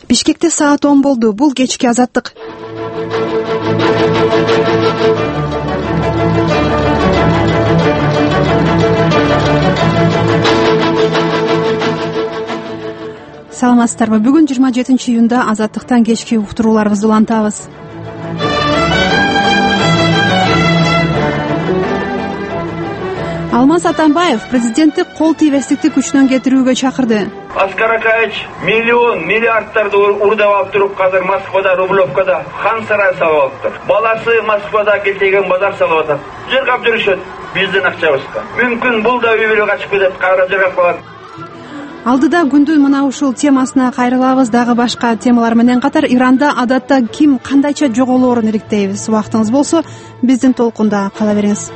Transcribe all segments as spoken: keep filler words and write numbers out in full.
Бишкекте саат он болду. Бул кечки Азаттык. Саламатсыздарбы? Бүгүн жыйырма жетинчи июнда Азаттыктан кечки уктурууларыбызды улантабыз. Алмаз Атамбаев президенттик кол тийбестикти күчтөн кетирүүгө чакырды. Аскар Акаевич миллион миллиардтарды урдап алып туруп, азыр Москвада, Рублевкада хан сарай салып алыптыр. Баласы Москвада келтеген базар салып атат. Жыргап жүрүшөт биздин акчабызга. Мүмкүн бул да үй бүлө качып кетет, кайра жыргап калат. Алдыда күндүн мына ушул темасына кайрылабыз. Дагы башка темалар менен катар Иранда адатта ким кандайча жоголоорун иликтейбиз. Убактыңыз болсо биздин толкунда кала бериңиз.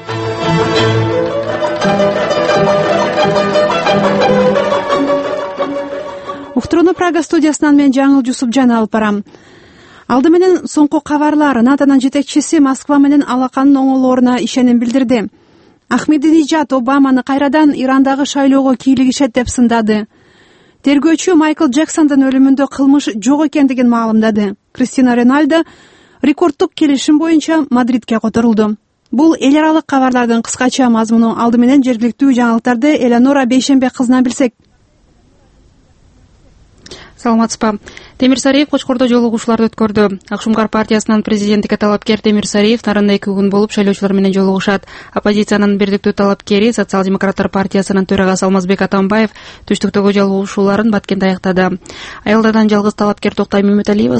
Уктурууну Прага студиясынан мен Жаңыл Жусупжан алып барам. Алды менен соңку кабарлар. НАТОнун жетекчиси Москва менен алаканын оңолооруна ишеним билдирди. Ахмединежад Обаманы кайрадан Ирандагы шайлоого кийлигишет деп сындады. Тергөөчү Майкл Джексондун өлүмүндө кылмыш жок экендигин маалымдады. Кристина Рональдо рекорддук келишим боюнча Мадридке которулду. Бул эл аралык кабарлардын кыскача мазмуну. Алды менен жергиликтүү жаңылыктарды Элеонора Бейшенбек кызынан билсек. Саламатсызбы? Темир Сариев Кочкордо жолугушууларды өткөрдү. Акшумкар партиясынан президенттикке талапкер Темир Сариев нарында эки күн болуп шайлоочулар менен жолугушат. Оппозициянын бирдиктүү талапкери Социал-демократтар партиясынын төрагасы Алмазбек Атамбаев түштүктөгү жолугушууларын Баткенде аяктады. Айылдардан жалгыз талапкер Токтай Мөмөталиева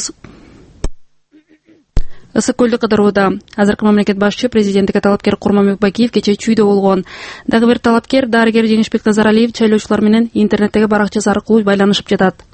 ысык көлдү кыдырууда. Азыркы мамлекет башчы президенттикке талапкер Курманбек Бакиев кечээ чүйдө болгон. Дагы бир талапкер дарыгер Жеңишбек Назаралиев шайлоочулар менен интернеттеги баракчасы аркылуу байланышып жатат.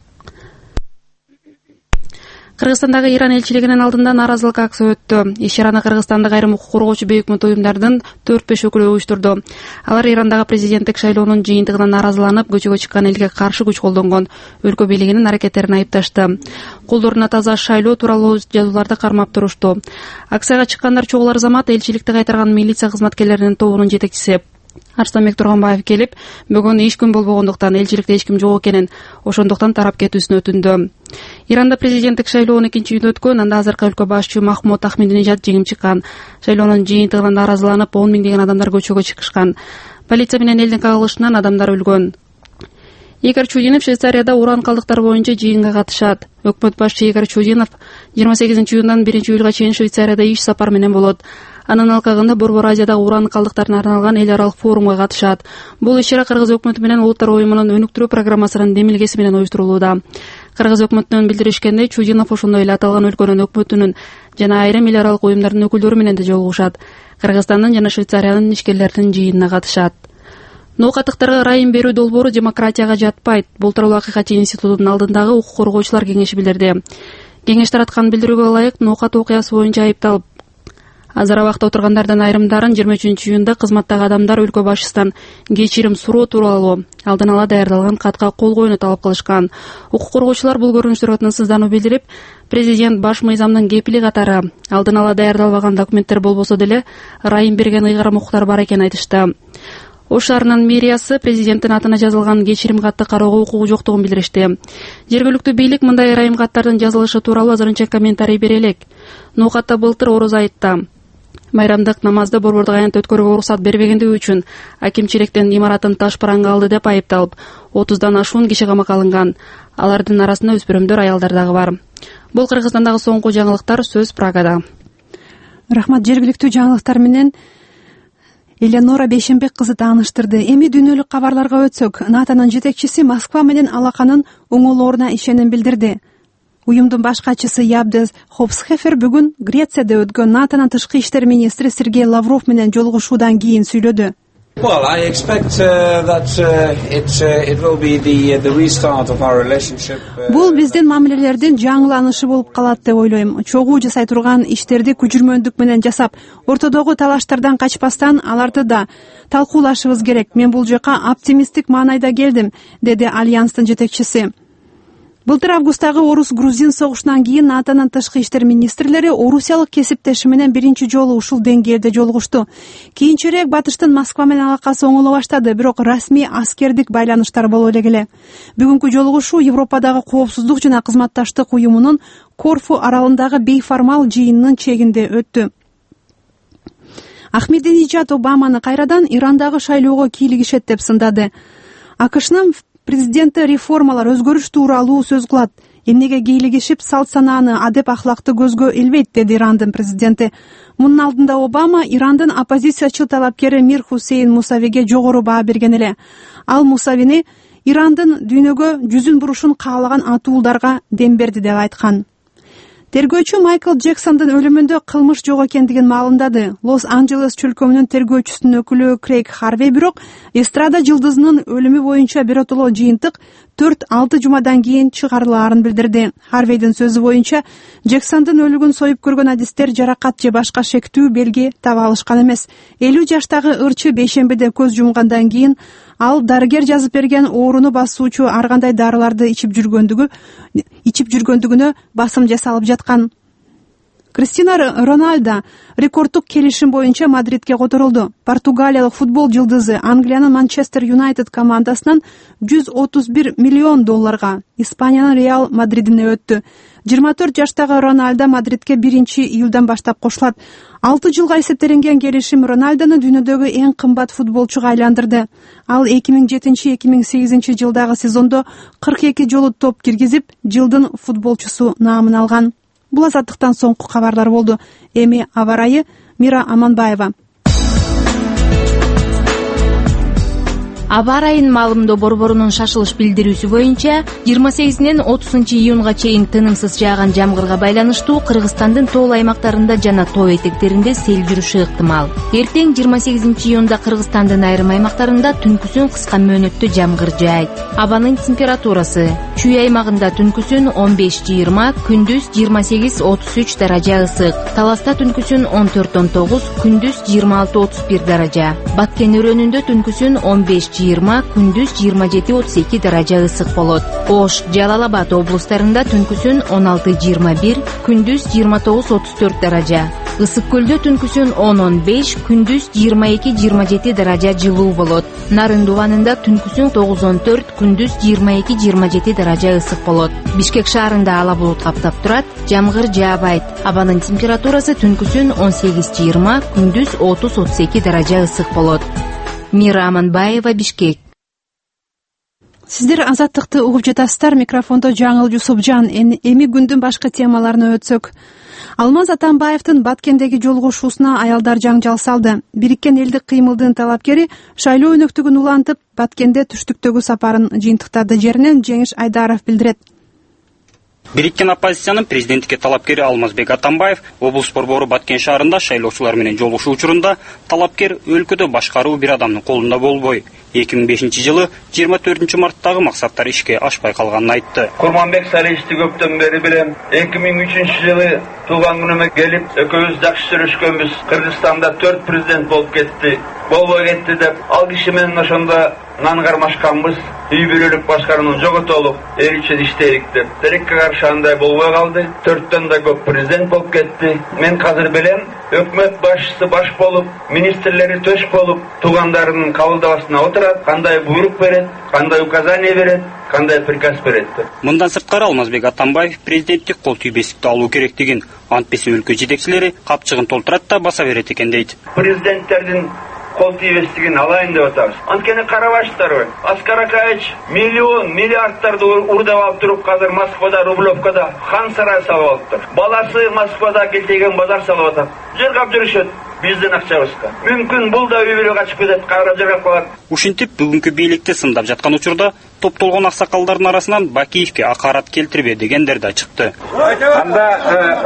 Кыргызстандагы Иран элчилигинин алдында нааразылык акция өттү. Иш-чараны Кыргызстандагы айрым укук коргоочу бейик өкмөт уюмдардын төрт беш өкүлү уюштурду. Алар Ирандагы президенттик шайлоонун жыйынтыгынан нааразыланып, көчөгө чыккан элге каршы күч колдонгон, өлкө бийлигинин аракеттерин айыпташты. Кулдуруна таза шайлоо тууралуу жазууларды кармап турушту. Акцияга чыккандар чогулар Замат элчиликти кайтарган милиция кызматкерлеринин тобунун жетекчиси Арстанбек Турганбаев келип, бүгүн эч күн болбогондуктан элчиликте эч ким жок экенин, ошондуктан тарап кетүүсүн өтүндү. Иранда президенттик шайлоонун экинчи үйүндө өткөн, анда азыркы өлкө башчы Махмуд Ахмединежад жеңип чыккан. Шайлоонун жыйынтыгынан нааразыланып, он миңдеген адамдар көчөгө чыгышкан. Полиция менен элдин кагылышынан адамдар өлгөн. Игорь Чудинов Швейцарияда уран калдыктары боюнча жыйынга катышат. Өкмөт башчы Игорь Чудинов жыйырма сегизинчи июндан биринчи июлга чейин Швейцарияда иш сапар менен болот. Анын алкагында Борбор Азиядагы уран калдыктарына арналган эл аралык форумга катышат. Бул иш-чара Кыргыз өкмөтү менен Улуттар уюмунун өнүктүрүү программасынын демилгеси менен уюштурулууда. Кыргыз өкмөтүнөн билдиришкендей, Чудинов ошондой эле аталган өлкөнүн өкмөтүнүн жана айрым эл аралык уюмдардын өкүлдөрү менен да жолугушат. Кыргызстандын жана Швейцариянын ишкерлеринин жыйынына катышат. Ноокаттыктарга ырайым берүү долбоору демократияга жатпайт. Бул тууралуу Акыйкат институтунун алдындагы укук коргоочулар кеңеши билдирди. Кеңеш тараткан билдирүүгө ылайык, ноокат окуясы боюнча айыпталып, азыр абакта отургандардан айрымдарын жыйырма үчүнчү июнда кызматтагы адамдар өлкө башчысынан кечирим суроо тууралуу алдын ала даярдалган катка кол коюуну талап кылышкан. Укук коргоочулар бул көрүнүштөргө тынчсыздануу билдирип, президент баш мыйзамдын кепили катары алдын ала даярдалбаган документтер болбосо деле ырайым берген ыйгарым укуктар бар экенин айтышты. Ош шаарынын мэриясы президенттин атына жазылган кечирим катты кароого укугу жоктугун билдиришти. Жергиликтүү бийлик мындай ырайым каттардын жазылышы тууралуу азырынча комментарий бере элек. Ноокатта былтыр Ороз айытта майрамдык намазды борбордук аянтта өткөрүүгө уруксат бербегендиги үчүн акимчиликтин имаратын таш параңга алды деп айыпталып, отуздан ашуун киши камакка алынган. Алардын арасында өспүрүмдөр, аялдар дагы бар. Бул Кыргызстандагы соңку жаңылыктар. Сөз Прагада. Рахмат. Жергиликтүү жаңылыктар менен Элеонора Бейшенбек кызы тааныштырды. Эми дүйнөлүк кабарларга өтсөк, НАТОнун жетекчиси Москва менен алаканын оңолооруна ишеним билдирди. Уюмдун баш катчысы Ябдес Хопсхефер бүгүн Грецияда өткөн НАТОнун тышкы иштер министри Сергей Лавров менен жолугушуудан кийин сүйлөдү. Well, I expect uh, that uh, it uh, it will be the uh, the restart of our relationship. Бул биздин мамилелердин жаңыланышы болуп калат деп ойлойм. Чогуу жасай турган иштерди күчүрмөндүк менен жасап, ортодогу талаштардан качпастан аларды да талкуулашыбыз керек. Мен бул жака оптимисттик маанайда келдим, деди Альянстын жетекчиси. Былтыр августтагы орус-грузин согушунан кийин НАТОнун тышкы иштер министрлери орусиялык кесиптеши менен биринчи жолу ушул деңгээлде жолугушту. Кийинчерээк Батыштын Москва менен алакасы оңоло баштады, бирок расмий аскердик байланыштар боло элек. Бүгүнкү жолугушуу Европадагы коопсуздук жана кызматташтык уюмунун Корфу аралындагы бейформал жыйынынын чегинде өттү. Ахмединежад Обаманы кайрадан Ирандагы шайлоого кийлигишет деп сындады. АКШнын президенти реформалар, өзгөрүш тууралуу сөз кылат. Эмнеге кийлигишип, салт санааны, адеп ахлакты көзгө илбейт, деди Ирандын президенти. Мунун алдында Обама Ирандын оппозициячыл талапкери Мир Хусейн Мусавиге жогору баа берген эле. Ал Мусавини Ирандын дүйнөгө жүзүн бурушун каалаган атуулдарга дем берди деп айткан. Тергөөчү Майкл Джексондун өлүмүндө кылмыш жок экендигин маалымдады. Лос-Анджелес чөлкөмүнүн тергөөчүсүнүн өкүлү Крейг Харвей бирок эстрада жылдызынын өлүмү боюнча биротоло жыйынтык төрт алты жумадан кийин чыгарылаарын билдирди. Харвейдин сөзү боюнча Джексондун өлүгүн союп көргөн адистер жаракат же башка шектүү белги таба алышкан эмес. элүү жаштагы ырчы бейшембиде көз жумгандан кийин ал дарыгер жазып берген ооруну басуучу ар кандай дарыларды ичип жүргөндүгү ичип жүргөндүгүнө басым жасалып жаткан. Кристина Роналдо рекордтук келишим боюнча Мадридке которулду. Португалиялык футбол жылдызы Англиянын Манчестер Юнайтед командасынан жүз отуз бир миллион долларга, Испаниянын Реал Мадридине өттү. жыйырма төрт жаштагы Роналдо Мадридке биринчи июлдан баштап кошулат. алты жылга эсептелинген келишим Роналдону дүйнөдөгү эң кымбат футболчуга айландырды. Ал эки миң жетинчи эки миң сегизинчи жылдагы сезондо кырк эки жолу топ киргизип, жылдын футболчусу наамын алган. Бул азаттыктан соңку кабарлар болду. Эми аба ырайы Мира Аманбаева. Аба ырайын маалымдоо борборунун шашылыш билдирүүсү боюнча жыйырма сегизинен отузунчу июнга чейин тынымсыз жааган жамгырга байланыштуу Кыргызстандын тоол аймактарында жана тоо этектеринде сел жүрүшү ыктымал. Эртең жыйырма сегизинчи июнда Кыргызстандын айрым аймактарында түнкүсүн кыска мөөнөттүү жамгыр жаайт. Абанын температурасы: Чүй аймагында түнкүсүн он беш жыйырма, күндүз жыйырма сегиз отуз үч даража ысык. Таласта түнкүсүн он төрт он тогуз, күндүз жыйырма алты отуз бир даража. Баткен өрөөнүндө түнкүсүн он беш жыйырма, күндүз жыйырма жети отуз эки даража ысык болот. Ош, Жалал Абад облустарында түнкүсүн он алты жыйырма бир, күндүз жыйырма тогуз отуз төрт даража. Ысык көлдө түнкүсүн он он беш, күндүз жыйырма эки жыйырма жети даража жылуу болот. Нарын дубанында түнкүсүн тогуз он төрт, күндүз жыйырма эки жыйырма жети даража ысык болот. Бишкек шаарында ала булут каптап турат, жамгыр жаабайт. Абанын температурасы түнкүсүн он сегиз жыйырма, күндүз отуз отуз эки даража ысык болот. Мира Аманбаева, Бишкек. Сиздер азаттыкты угуп жатасыздар. Микрофондо Жаңыл Жусупжан. Эми күндүн башка темаларына өтсөк. Алмаз Атамбаевдин Баткендеги жолугушуусуна аялдар жаңжал салды. Бириккен элдик кыймылдын талапкери шайлоо өнөктүгүн улантып, Баткенде түштүктөгү сапарын жыйынтыктады. Жеринен Жеңиш Айдаров билдирет. Бириккен оппозициянын президенттикке талапкери Алмазбек Атамбаев облус борбору Баткен шаарында шайлоочулар менен жолугушуу учурунда талапкер өлкөдө башкаруу бир адамдын колунда болбой, эки миң бешинчи жылы жыйырма төртүнчү марттагы максаттар ишке ашпай калганын айтты. Курманбек Салиевичти көптөн бери билем. эки миң үчүнчү жылы туулган күнүмө келип, экөөбүз жакшы сүйлөшкөнбүз. Кыргызстанда төрт президент болуп кетти, болбой кетти деп, ал киши менен ошондо нан кармашканбыз. Үй бүлөлүк башкарууну жоготолуп, эл үчүн иштейlik деп. Тилекке каршы андай болбой калды. төрттөн да көп президент болуп кетти. Мен казыр билем, өкмөт башчысы баш болуп, министрлери төш болуп, туугандарынын кабылдабасына отурат, кандай буйрук берет, кандай указание берет, кандай приказ берет. Мындан сырткары Алмазбек Атамбаев президенттик кол тийбестикти алуу керектигин, антпесе өлкө жетекчилери капчыгын толтурат да баса берет экен дейт. Президенттердин кол тийбестигин алайын деп атабыз. Анткени карабаштарбы? Аскар Акаевич миллион, миллиардтарды урдап алып туруп, казыр Москвада, Рублевкада хан сарай салып алыптыр. Баласы Москвада келтеген базар салып атат. Жыргап жүрүшөт. Биздин акчабызга. Мүмкүн бул да үй бүлө качып кетет, кайра жыргап калат. Ушинтип бүгүнкү бийликти сындап жаткан учурда топтолгон аксакалдардын арасынан Бакиевке акарат келтирбе дегендер да чыкты. Анда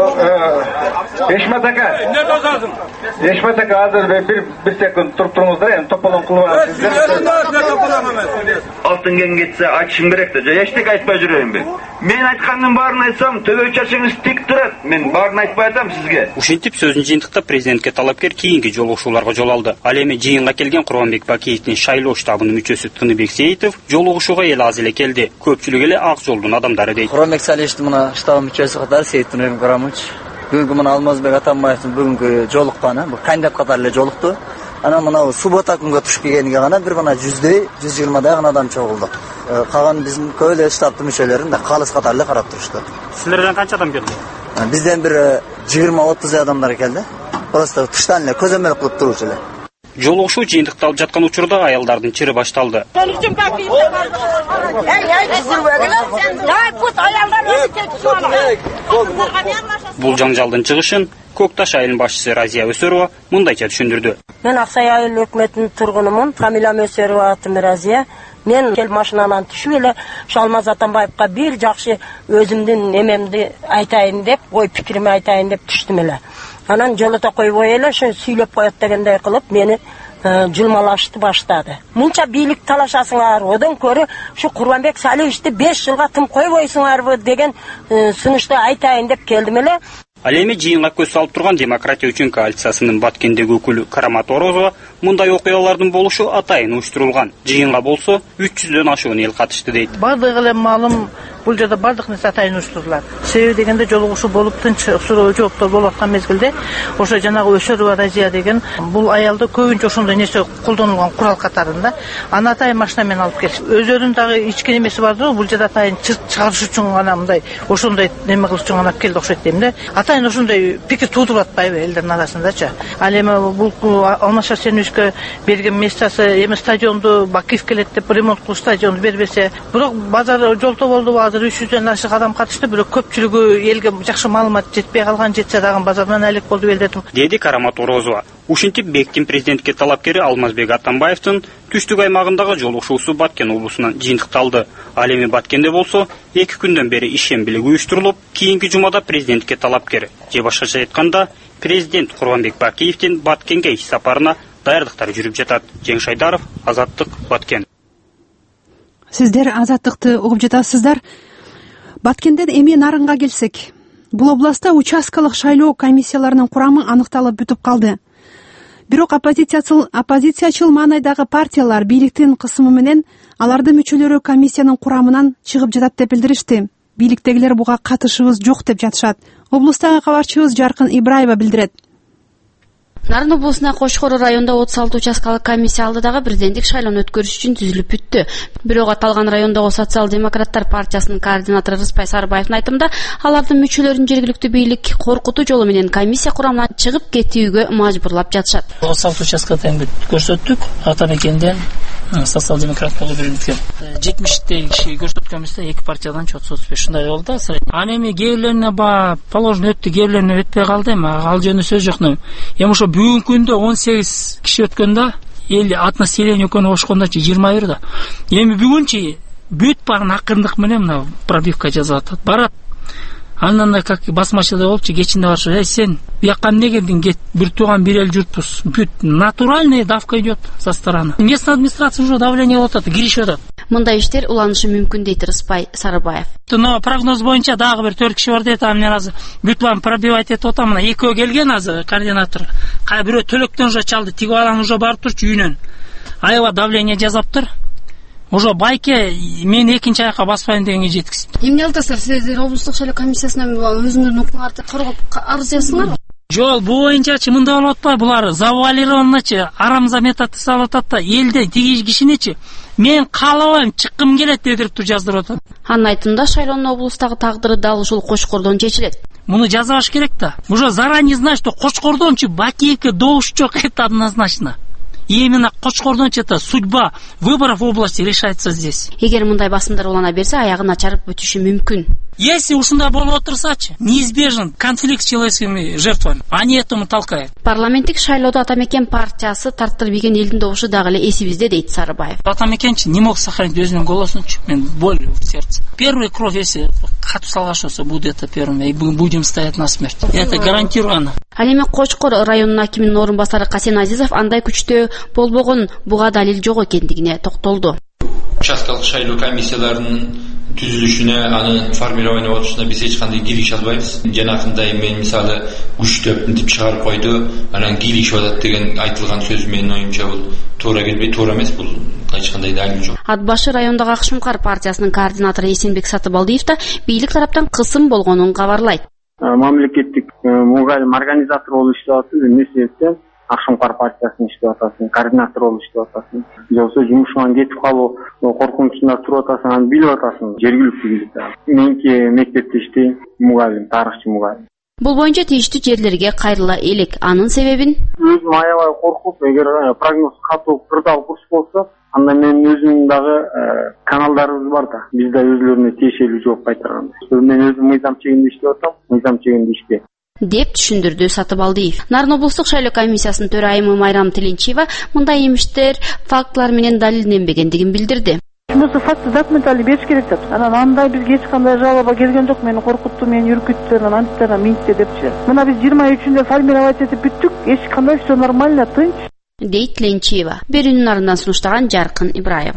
Эшмат ака. Эмне тосасың? Эшмат ака азыр бир бир секунд туруп туруңуздар, эми тополон кылып аласыздар. Алтын кен кетсе айтышым керек да, эчтеке айтпай жүрөйүнбү? Мен айткандын баарын айтсам, төбө чачыңыз тик турат. Мен баарын айтпай атам сизге. Ушинтип сөзүн жыйынтыктап президентке талапкер кийинки жолугушууларга жол алды. Ал эми жыйынга келген Курманбек Бакиевдин шайлоо штабынын мүчөсү Тыныбек Сейитов жолугушууга жолго эл аз эле келди. Көпчүлүк эле Ак Жолдун адамдары дейт. Курманбек Салиевичтин мына штаб мүчөсү катары Сейиттин Курамович бүгүнкү мына Алмазбек Атамбаевдин бүгүнкү жолукканы, бул кандидат катары эле жолукту. Анан мына суббота күнгө туш келгениге гана бир мына жүздөй, жүз жыйырмадай гана адам чогулду. Калган биздин көп эле штабтын мүчөлөрүн да калыс катары эле карап турушту. Силерден канча адам келди? Бизден бир жыйырма отуз адамдар келди. Просто тыштан эле көзөмөл кылып туруучу эле. Жолугушуу жыйынтыкталып жаткан учурда аялдардын чыры башталды. Бул жаңжалдын чыгышын Көк Таш айылынын башчысы Разия Өсөрова мындайча түшүндүрдү. Мен Аксай айыл өкмөтүнүн тургунумун. Фамилиям Өсөрова, атым Разия. Мен кел машинанан түшүп эле Алмаз Атамбаевга бир жакшы өзүмдүн эмемди айтайын деп, ой пикирими айтайын деп түштүм эле. Анан жолото койбой эле ошо сүйлөп коет дегендей кылып мени жылмалашты баштады. Мынча бийлик талашасыңар, одан көрө ушу Курманбек Салиевичти беш жылга тым койбойсуңарбы деген сунушту айтайын деп келдим эле. Ал эми жыйынга көз салып турган Демократия үчүн коалициясынын Баткендеги өкүлү Карамат Орозова мындай окуялардын болушу атайын уюштурулган. Жыйынга болсо үч жүздөн ашуун эл катышты дейт. Бардыгы эле маалым бул жерде бардык нерсе атайын уюштурулат. Себеби дегенде жолугушуу болуп тынч суроо жооптор болуп аткан мезгилде ошо жанагы Өсөрова Разия деген бул аялды көбүнчө ошондой нерсе колдонулган курал катарында аны атайын машина менен алып келишти. Өзөрүнүн дагы ички немеси бардыр, бул жерде атайын чыгарыш үчүн гана мындай ошондой неме кылыш үчүн гана алып келди окшойт дейм да. Атайын ошондой пикир туудуруп атпайбы элдердин арасындачы. Ал эми бул Алмаз Шарсеновичке берген местасы эми стадионду Бакиев келет деп ремонт кылып стадионду бербесе, бирок базар жолто болду, азыр үч жүздөн ашык адам катышты, бирок көпчүлүгү элге жакшы маалымат жетпей калган, жетсе дагы базардан алек болду элдетим. Деди Карамат Орозова. Ушинтип Бектин президентке талапкери Алмазбек Атамбаевдин түштүк аймагындагы жолугушуусу Баткен облусунан жыйынтыкталды. Ал эми Баткенде болсо эки күндөн бери ишембилик уюштурулуп, кийинки жумада президентке талапкер. Же башкача айтканда, президент Курманбек Бакиевдин Баткенге иш сапарына даярдыктар жүрүп жатат. Жеңиш Шайдаров, Азаттык, Баткен. Сиздер Азаттыкты угуп жатасыздар. Баткенден эми Нарынга келсек, бул областта участкалык шайлоо комиссияларынын курамы аныкталып бүтүп калды. Бирок оппозициячыл оппозициячыл маанайдагы партиялар бийликтин кысымы менен алардын мүчөлөрү комиссиянын курамынан чыгып жатат деп билдиришти. Бийликтегилер буга катышыбыз жок деп жатышат. Облустагы кабарчыбыз Жаркын Ибраева билдирет. Нарын облусуна Кошкор районунда отуз алты участкалык комиссия алдыдагы президенттик шайлоону өткөрүш үчүн түзүлүп бүттү. Бирок аталган райондогу социал-демократтар партиясынын координатору Рыспай Сарыбаевдин айтымында, алардын мүчөлөрүн жергиликтүү бийлик коркутуу жолу менен комиссия курамынан чыгып кетүүгө мажбурлап жатышат. отуз алты участкада эми көрсөттүк, Атамекенден социал-демократ болуп берилген. жетимиштей киши көрсөткөнбүздө эки партиядан отуз отуз беш ушундай болду. Аны эми кээ ба положено өттү, кээ өтпөй калды, эми ал жөнүндө сөз жок. Эми ошо бүгүнкү күндө он сегиз киши өткөндө, эл от населения экөөнү кошкондочу жыйырма бир да. Эми бүгүнчү бүт баарын акырындык менен мына пробивка жазып атат. Барат. Андан да как басмачылар болупчу, кечинде барышы, "Эй, сен бияка эмне келдиң? Кет, бир тууган бир эл журтпуз." Бүт натуральная давка идет со стороны. Местная администрация уже давление болуп атат, киришип атат. Мындай иштер уланышы мүмкүн дейт Рыспай Сарыбаев. Но прогноз боюнча дагы бир төрт киши бар дейт, а мен азыр бүт баарын пробивать этип атам. Мына экөө келген азыр координатор. Кай бирөө төлөктөн уже чалды, тиги балан уже барып турчу үйүнөн. Аябай давление жазаптыр. Уже байке мен экинчи аяка баспайын дегенге жеткизип. Эмне айтасыздар, сиздер облустук шайлоо комиссиясына өзүңөрдүн укугуңарды коргоп арыз жазсыңарбы? Жол бул боюнчачы мындай болуп атпайбы, булар завуалированныйчы арамза методду салып атат да, элде тиги кишиничи мен каалабайм, чыккым келет дедирип жаздырып атат. Анын айтымында шайлоонун облустагы тагдыры дал ушул Кошкордон чечилет. Муну жазабаш керек да. Уже заранее знать, что Кошкордончу Бакиевке доуш жок, это однозначно. И именно Кошкордончу это судьба выборов в области решается здесь. Эгер мындай басымдар улана берсе, аягы начарып бүтүшү мүмкүн. Если ушундай болуп отурсачы, неизбежен конфликт с человеческими жертвами. Они этому толкают. Парламенттик шайлоодо Атамекен партиясы тарттырбеген элдин добушу дагы эле эсибизде дейт Сарыбаев. Атамекенчи не мог сохранить өзүнүн голосунчу, мен боль в сердце. Первый кровь, если катып салгашса, будет это первым, и будем стоять на смерть. Это гарантированно. Ал эми Кошкор районунун акиминин орун басары Касен Азизов андай күчтөө болбогон, буга далил жок экендигине токтолду. Участкалык шайлоо комиссияларынын түзүлүшүнө, анын формирование болушуна биз эч кандай кийлигише албайбыз. Жанакындай мен мисалы үч төрт мынтип чыгарып койду, анан кийлигишип атат деген айтылган сөз менин оюмча бул туура келбей, туура эмес, бул эч кандай далил жок. Ат башы райондогу Ак Шуңкар партиясынын координатору Эсенбек Сатыбалдиев да бийлик тараптан кысым болгонун кабарлайт. Мамлекеттик мугалим организатор болуп иштеп атасың, эмне себептен Ак Шуңкар партиясынын иштеп атасың, координатор болуп иштеп атасың. Же болбосо жумушуңан кетип калуу коркунучунда туруп атасың, аны билип атасың, жергиликтүү бийлик. Меники мектепте иштейм, мугалим, тарыхчы мугалим. Бул боюнча тийиштүү жерлерге кайрыла элек. Анын себебин өзүм аябай коркуп, эгер прогноз катуу кырдаал курс болсо, анда менин өзүмдүн дагы каналдарыбыз бар да. Биз да өзүлөрүнө тиешелүү жооп кайтарган. Мен өзүм мыйзам чегинде иштеп атам, мыйзам чегинде ишпе. деп түшүндүрдү Сатыбалдиев. Нарын облустук шайлоо комиссиясынын төрайымы Майрам Тилинчиева мындай эмиштер фактылар менен далилденбегендигин билдирди. Мусу факты документали бериш керек деп. Анан андай бизге эч кандай жалоба келген жок. Мени коркутту, мени үркүттү, анан антиттен минтти депчи. Мына биз жыйырма үчүндө формировать этип бүттүк. Эч кандай все нормально, тынч. Дейт Тилинчиева. Берүүнүн артынан сунуштаган Жаркын Ибраев.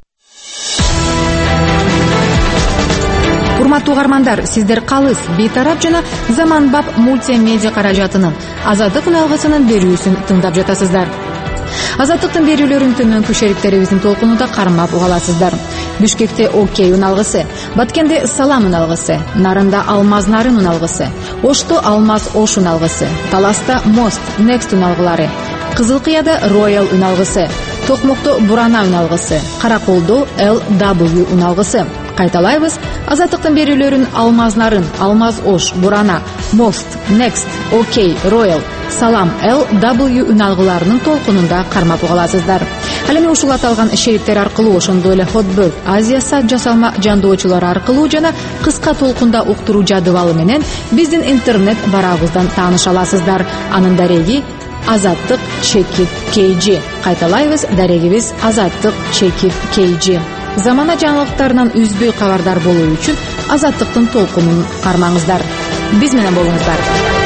Урматтуу угармандар, сиздер калыс бейтарап жана заманбап мультимедиа каражатынын Азаттык үналгысынын берүүсүн тыңдап жатасыздар. Азаттыктын берүүлөрүн төмөнкү шериктерибиздин толкунунда кармап угаласыздар. Бишкекте Окей үналгысы, Баткенде Салам үналгысы, Нарында Алмаз Нарын үналгысы, Ошто Алмаз Ош үналгысы, Таласта Мост Next үналгылары, Кызылкыяда Royal үналгысы, Токмокто Бурана үналгысы, Караколдо Эл дабл ю үналгысы. Кайталайбыз, Азаттыктын берүүлөрүн Алмаз Нарын, Алмаз Ош, Бурана, Мост, Next, Окей, Royal, Салам, Эл дабл ю үналгыларынын толкунунда кармап угаласыздар. Ал эми ушул аталган шериктер аркылуу, ошондой эле Hotbird, Азия сайт жасалма жандоочулары аркылуу жана кыска толкунда уктуруу жадыбалы менен биздин интернет барабыздан тааныша аласыздар. Анын дареги Азаттык чекит кей джи. Кайталайбыз, дарегибиз Азаттык чекит кей джи. Замана жаңылыктарынан үзбөй кабардар болуу үчүн Азаттыктын толкунун кармаңыздар. Биз менен болуңуздар.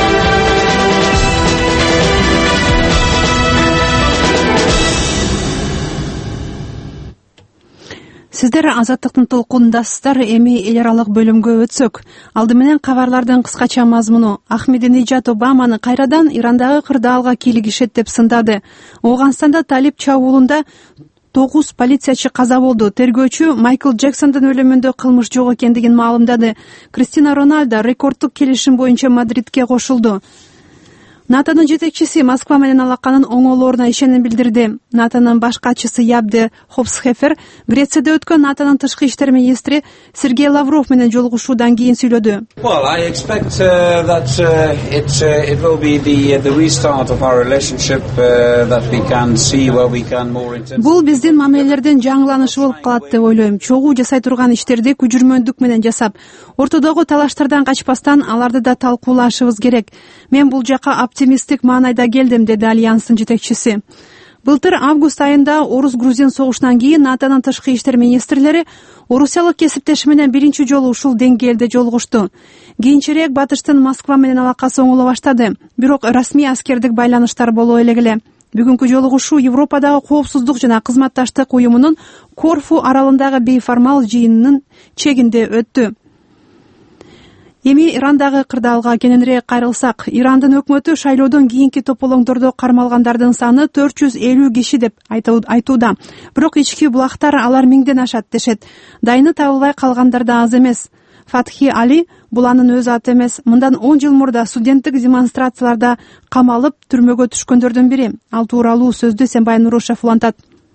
Сиздер Азаттыктын толкунундасыздар. Эми эл аралык бөлүмгө өтсөк, алды менен кабарлардын кыскача мазмуну. Ахмединежат Обаманы кайрадан Ирандагы кырдаалга кийлигишет деп сындады. Ооганстанда талип чабуулунда тогуз полициячы каза болду. Тергөөчү Майкл Джексондун өлүмүндө кылмыш жок экендигин маалымдады. Кристина Роналдо рекорддук келишим боюнча Мадридке кошулду. НАТОнун жетекчиси Москва менен алаканын оңолооруна ишеним билдирди. НАТОнун баш катчысы Ябде Хопсхефер Грецияда өткөн НАТОнун тышкы иштер министри Сергей Лавров менен жолугушуудан кийин сүйлөдү. Well, I expect uh, that uh, it uh, it will be the uh, the restart of our relationship uh, that we can see where we can more intense. Бул биздин мамилелердин жаңыланышы болуп калат деп ойлойм. Чогуу жасай турган иштерди күжүрмөндүк менен жасап, ортодогу талаштардан качпастан аларды да талкуулашыбыз керек. Мен бул жака оптимисттик маанайда келдим, деди альянстын жетекчиси. Былтыр август айында Орус-Грузин согушунан кийин НАТОнун тышкы иштер министрлери орусиялык кесиптеши менен биринчи жолу ушул деңгээлде жолугушту. Кийинчерээк Батыштын Москва менен алакасы оңоло баштады. Бирок расмий аскердик байланыштар боло элек эле. Бүгүнкү жолугушуу Европадагы коопсуздук жана кызматташтык уюмунун Корфу аралындагы бейформал жыйынынын чегинде өттү. Эми Ирандагы кырдаалга кененирээк кайрылсак, Ирандын өкмөтү шайлоодон кийинки тополоңдордо кармалгандардын саны төрт жүз элүү киши деп айтууда. Бирок ички булактар алар миңден ашат дешет. Дайыны табылбай калгандар да аз эмес. Фатхи Али бул анын өз аты эмес. Мындан он жыл мурда студенттик демонстрацияларда камалып түрмөгө түшкөндөрдүн бири. Ал тууралуу сөздү Сембай Нурушев улантат.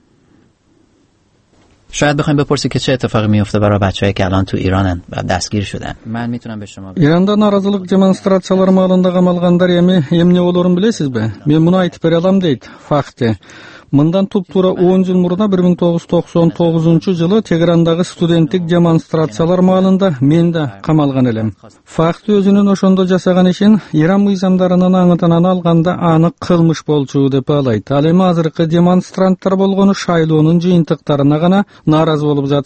شاید بخوایم بپرسید که چه اتفاقی میفته برای بچه‌ای که الان تو ایرانن و دستگیر شدن. من میتونم به شما Иранда наразылык демонстрациялары маалында камалгандар эми эмне болоорун билесизби? Мен муну айтып бере алам дейт Фахти. Мындан туп-туура он жыл мурда бир миң тогуз жүз токсон тогузунчу жылы Тегерандагы студенттик демонстрациялар маалында мен да камалган элем. Фахти өзүнүн ошондо жасаган ишин Иран мыйзамдарынын аңытынан алганда анык кылмыш болчу деп баалайт. Ал эми азыркы демонстранттар болгону шайлоонун жыйынтыктарына гана нааразы болуп жатышат.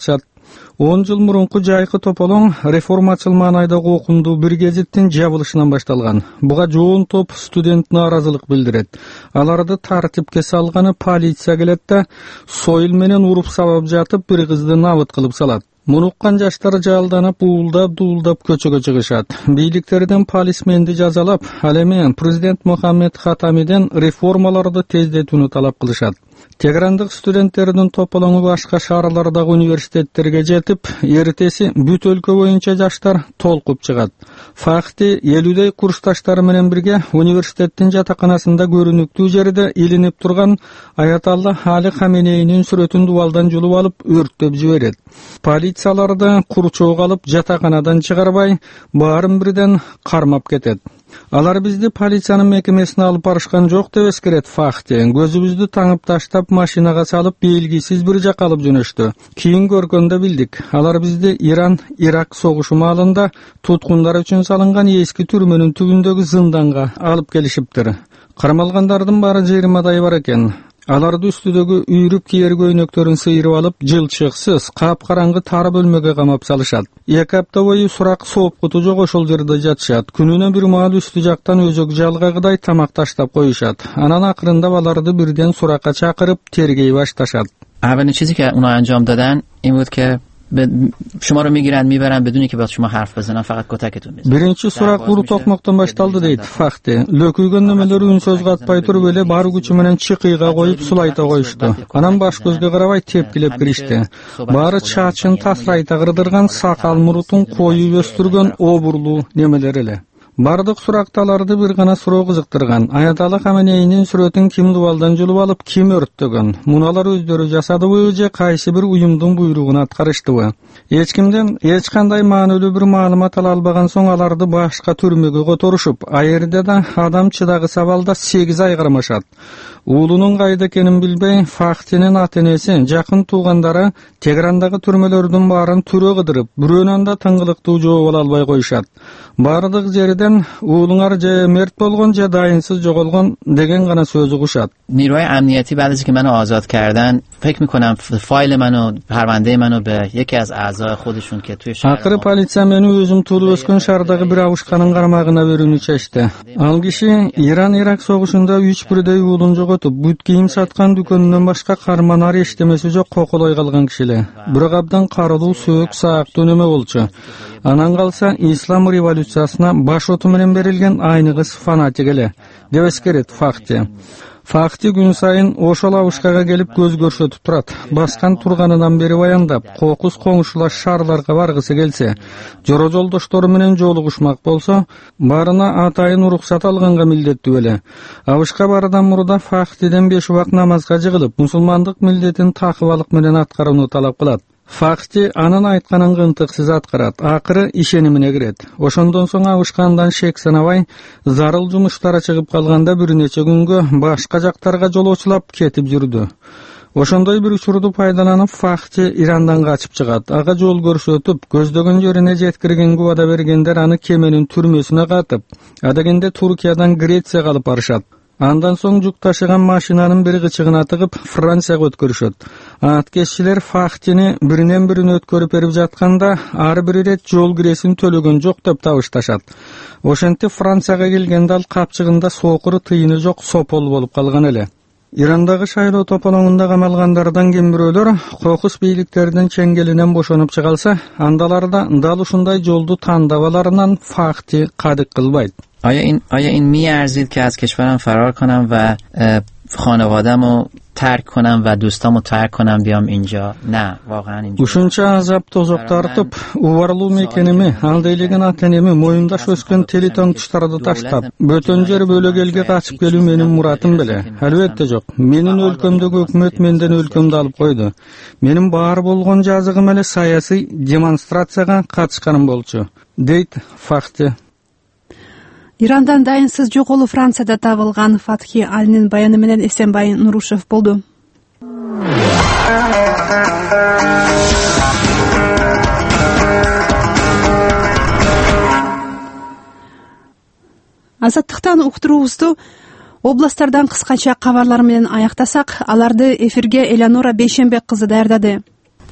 он жыл мурунку жайкы тополоң реформачыл маанайдагы окумдуу бир гезиттин жабылышынан башталган. Буга жоон топ студент нааразылык билдирет. Аларды тартипке салганы полиция келет да сойыл менен уруп сабап жатып бир кызды набыт кылып салат. Муну уккан жаштар жалданып, уулдап, дуулдап көчөгө чыгышат. Бийликтерден полисменди жазалап, ал эми президент Мухаммед Хатамиден реформаларды тездетүүнү талап кылышат. Теграндык студенттердин тополоңу башка шаарлардагы университеттерге жетип, эртеси бүт өлкө боюнча жаштар толкуп чыгат. Фахти элүүдөй курсташтары менен бирге университеттин жатаканасында көрүнүктүү жерде илинип турган Аяталла Али Хаменейнин сүрөтүн дубалдан жулуп алып өрттөп жиберет. Полицияларды курчоого алып жатаканадан чыгарбай, баарын бирден кармап кетет. Алар бизди полициянын мекемесине алып барышкан жок деп эскерет Фахти. Көзүбүздү таңып таштап машинага салып белгисиз бир жакка алып жөнөштү. Кийин көргөндө билдик. Алар бизди Иран-Ирак согушу маалында туткундар үчүн салынган эски түрмөнүн түбүндөгү зынданга алып келишиптир. Кармалгандардын баары жыйырмадай бар экен. Аларды үстүдөгү үйрүп кийер көйнөктөрүн сыйрып алып, жылчыксыз, капкараңгы тар бөлмөгө камап салышат. Эки апта бою сурак сооп куту жок ошол жерде жатышат. Күнүнө бир маал үстү жактан өзөк жалгагыдай тамак таштап коюшат. Анан акырында аларды бирден суракка чакырып тергей башташат. اولین چیزی که اونا انجام دادن این بود که شما رو میگیرن میبرن بدونی که با شما حرف بزنن فقط کتکتون میزنن. Birinchi surak uru tokmoktон башталды дейт Фахти. Lökүйгөн немелери үн сөз катпай туруп эле бар күчү менен чыкыйга коюп сулайта коюшту. Анан баш көзгө карабай тепкилеп киришти. Баары чачын тасрайта кырдырган, сакал мурутун коюп өстүргөн обурлуу немелер эле. Бардык суракталарды бир гана суроо кызыктырган. Аяталла Хаменейнин сүрөтүн ким дубалдан жулуп алып, ким өрттөгөн? Муналар өздөрү жасадыбы же кайсы бир уюмдун буйругун аткарыштыбы? Эч кимден эч кандай маанилүү бир маалымат ала албаган соң аларды башка түрмөгө которушуп, айырда да адам чыдагы сабалда сегиз ай кармашат. Уулунун кайда экенин билбей, Фахтинин ата-энеси, жакын туугандары Теграндагы түрмөлөрдүн баарын түрө кыдырып, бирөөнөн да тыңгылыктуу жооп ала албай коюшат. Бардык жерден уулуңар же мерт болгон же дайынсыз жоголгон деген гана сөз угушат. نیروهای امنیتی بعد از اینکه منو آزاد کردن فکر میکنم فایل منو پرونده منو به یکی از اعضای خودشون که توی شهر Акыры полиция мени өзүм туулуп өскөн шаардагы бир абышканын кармагына берүүнү чечти. Ал киши Иран-Ирак согушунда үч бирдей уулун жоготуп, бүт кийим саткан дүкөнүнөн башка карманар эчтемеси жок коколой калган киши эле. Бирок абдан карылуу сөөк саактуу неме болчу. Анан калса ислам революциясына баш оту менен берилген айныгыс фанатик эле деп эскерет Фахти. Фахти күн сайын ошол абышкага келип көз көрсөтүп турат. Баскан турганынан бери баяндап, кокус коңшулаш шаарларга баргысы келсе, жоро жолдоштору менен жолугушмак болсо, барына атайын уруксат алганга милдеттүү эле. Абышка барадан мурда Фахтиден беш убак намазга жыгылып, мусулмандык милдетин такыбалык менен аткарууну талап кылат. Фахти анын айтканын кынтыксыз аткарат, акыры ишенимине кирет. Ошондон соң абышкандан шек санабай, зарыл жумуштары чыгып калганда бир нече күнгө башка жактарга жолоочулап кетип жүрдү. Ошондой бир учурду пайдаланып Фахти Ирандан качып чыгат. Ага жол көрсөтүп, көздөгөн жерине жеткиргенге убада бергендер аны кеменин түрмөсүнө катып, адегенде Туркиядан Грецияга алып барышат. Андан соң жүк ташыган машинанын бир кычыгына тыгып Францияга өткөрүшөт. Аткезчилер Фахтини биринен бирин өткөрүп берип жатканда ар бир ирет жол киресин төлөгөн жок деп табышташат. Ошентип Францияга келгенде ал капчыгында соокуру тыйыны жок сопол болуп калган эле. Ирандагы шайлоо тополоңунда камалгандардан ким бирөөлөр кокус бийликтердин чеңгелинен бошонуп чыгалса, андаларда дал ушундай жолду тандап аларынан Фахти кадык кылбайт. آیا این آیا این میارزید که از کشورم فرار کنم و خانواده‌مو ترک کنم و دوستامو ترک کنم بیام اینجا؟ نه واقعا اینجا. Ушунча азап тозок тартып, убарлуу мекеними, ал дейлеген ата-энеми, моюндаш өскөн тели тоңтуштарды таштап, бөтөн жер бөлөк элге качып келүү менин муратым беле. Албетте жок. Менин өлкөмдөгү өкмөт менден өлкөмдү алып койду. Менин баар болгон жазыгым эле саясий демонстрацияга катышканым болчу, дейт Фахти. Ирандан дайынсыз жоголуу Францияда табылган Фатхи Алинин баяны менен Эсенбай Нурушев болду. Азаттыктан уктуруубузду областтардан кыскача кабарлар менен аяктасак, аларды эфирге Элеонора Бейшенбек кызы даярдады.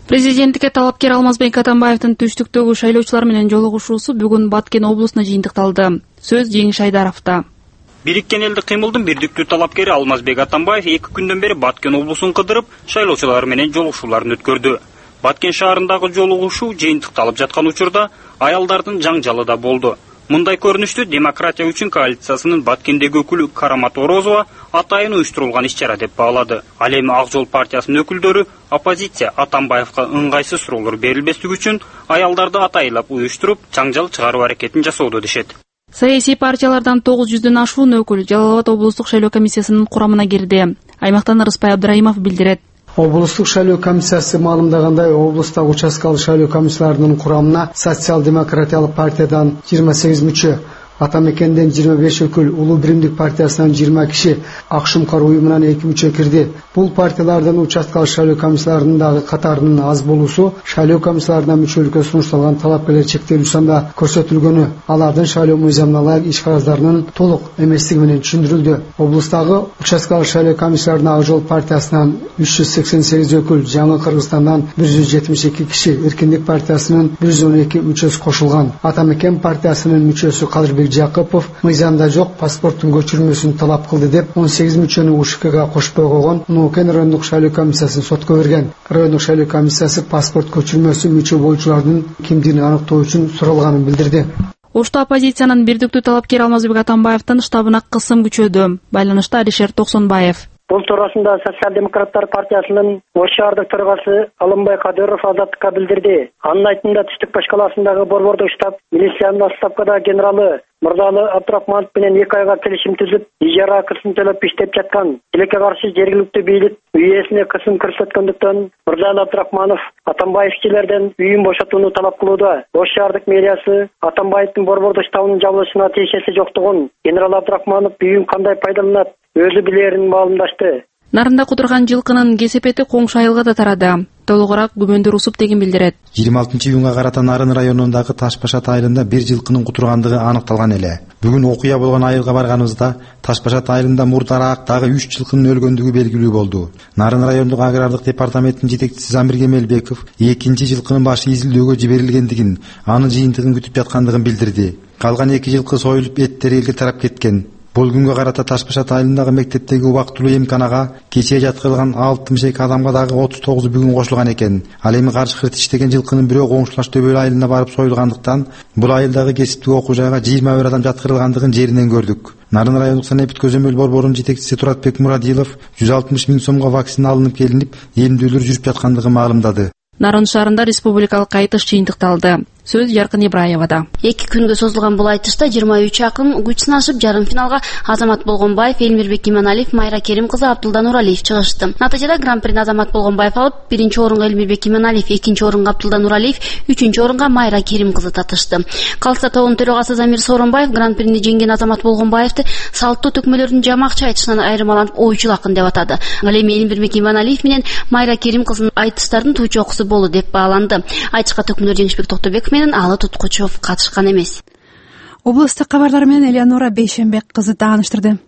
Президенттикке талапкер Алмазбек Атамбаевдин түштүктөгү шайлоочулар менен жолугушуусу бүгүн Баткен облусуна жыйынтыкталды. Сөз Жеңиш Айдаровдо. Бириккен элдик кыймылдын бирдиктүү талапкери Алмазбек Атамбаев эки күндөн бери Баткен облусун кыдырып, шайлоочулар менен жолугушууларын өткөрдү. Баткен шаарындагы жолугушуу жыйынтыкталып жаткан учурда аялдардын жаңжалы да болду. Мындай көрүнүштү Демократия үчүн коалициясынын Баткендеги өкүлү Карамат Орозова атайын уюштурулган иш-чара деп баалады. Ал эми Ак Жол партиясынын өкүлдөрү оппозиция Атамбаевга ыңгайсыз суроолор берилбестиги үчүн аялдарды атайлап уюштуруп, жаңжал чыгаруу аракетин жасоодо дешет. Саясий партиялардан тогуз жүздөн ашуун өкүл Жалал Абад облустук шайлоо комиссиясынын курамына кирди. Аймактан Рыспай Абдрайымов билдирет. Облустук шайлоо комиссиясы маалымдагандай, облустагы участкалык шайлоо комиссияларынын курамына Социал-демократиялык партиядан жыйырма сегиз мүчө, Атамекенден жыйырма беш өкүл, Улуу биримдик партиясынан жыйырма киши, Ак Шумкар уюмунан эки мүчө кирди. Бул партиялардын участкалык шайлоо комиссияларынын дагы катарынын аз болуусу шайлоо комиссияларына мүчөлүккө сунушталган талапкерлер чектелүү санда көрсөтүлгөнү, алардын шайлоо мыйзамына ылайык иш караждарынын толук эместиги менен түшүндүрүлдү. Облустагы участкалык шайлоо комиссияларына Ак Жол партиясынан үч жүз сексен сегиз өкүл, Жаңы Кыргызстандан бир жүз жетимиш эки киши, Эркиндик партиясынын бир жүз он эки мүчөсү кошулган. Атамекен партиясынын мүчөсү Кадырбек Жакупов мыйзамда жок паспорттун көчүрмөсүн талап кылды деп он сегиз мүчөнү УШКга кошпой койгон. Нуукен райондук шайлоо комиссиясын сотко берген. Райондук шайлоо комиссиясы паспорт көчүрмөсү мүчө болчулардын кимдигин аныктоо үчүн суралганын билдирди. Ошто оппозициянын бирдиктүү талапкери Алмазбек Атамбаевдин штабына кысым күчөдү. Байланышта Алишер Токсонбаев. Бул туурасында Социал-демократтар партиясынын Ош шаардык төрагасы Алымбай Кадыров Азаттыкка билдирди. Анын айтымында Түштүк башкаласындагы борбордук штаб милициянын отставкада генералы Мырзалы Абдрахманов менен эки айга келишим түзүп, ижара акысын төлөп иштеп жаткан. Тилекке каршы жергиликтүү бийлик үйесине кысым көрсөткөндүктөн Мырзалы Абдрахманов Атамбаевчилерден үйүн бошотууну талап кылууда. Ош шаардык мэриясы Атамбаевдин борбордук штабынын жабылышына тиешеси жоктугун, генерал Абдрахманов үйүн кандай пайдаланат өзү билерин маалымдашты. Нарында кудурган жылкынын кесепети коңшу айылга да тарады. Толугураак Күмөндөр Усуп деген билдирет. жыйырма алтынчы июнга карата Нарын районундагы Ташбашат айылында бир жылкынын кутургандыгы аныкталган эле. Бүгүн окуя болгон айылга барганыбызда Ташбашат айылында мурдараак дагы үч жылкынын өлгөндүгү белгилүү болду. Нарын райондук агрардык департаменттин жетекчиси Замир Кемелбеков экинчи жылкынын башы изилдөөгө жиберилгендигин, анын жыйынтыгын күтүп жаткандыгын билдирди. Калган эки жылкы союлуп эттери элге тарап кеткен. Бул күнгө карата Ташбашат айылындагы мектептеги убактылуу эмканага кечээ жаткырылган алтымыш эки адамга дагы отуз тогузу бүгүн кошулган экен. Ал эми каршы тиштеген жылкынын бирөө коңшулаш Төбөл айылына барып союлгандыктан бул айылдагы кесиптик окуу жайга жыйырма бир адам жаткырылгандыгын жеринен көрдүк. Нарын райондук санэпид көзөмөл борборунун жетекчиси Туратбек Мурадилов жүз алтымыш миң сомго вакцина алынып келинип, эмдүүлөр жүрүп жаткандыгын маалымдады. Нарын шаарында республикалык айтыш жыйынтыкталды. Сөз Яркын Ибраевада. Эки күнгө созулган бул айтышта жыйырма үч акын күч сынашып, жарым финалга Азамат Болгонбаев, Элмирбек Иманалиев, Майра Керим кызы Абдулда Нуралиев чыгышты. Натыйжада гран-прини Азамат Болгонбаев алып, биринчи орунга Элмирбек Иманалиев, экинчи орунга Абдулда Нуралиев, үчүнчү орунга Майра Керим кызы татышты. Калса тобунун төрагасы Замир Сооронбаев гран-прини жеңген Азамат Болгонбаевди салттуу төкмөлөрдүн жамакчы айтышынан айырмаланып ойчул акын деп атады. Ал эми Элмирбек Иманалиев менен Майра Керим кызынын айтыштардын туу чокусу болду деп бааланды. Айтышка төкмөлөр Жеңишбек Токтобеков менен Алы Туткучев катышкан эмес. Облустук кабарлар менен Элеонора Бейшенбек кызы тааныштырды.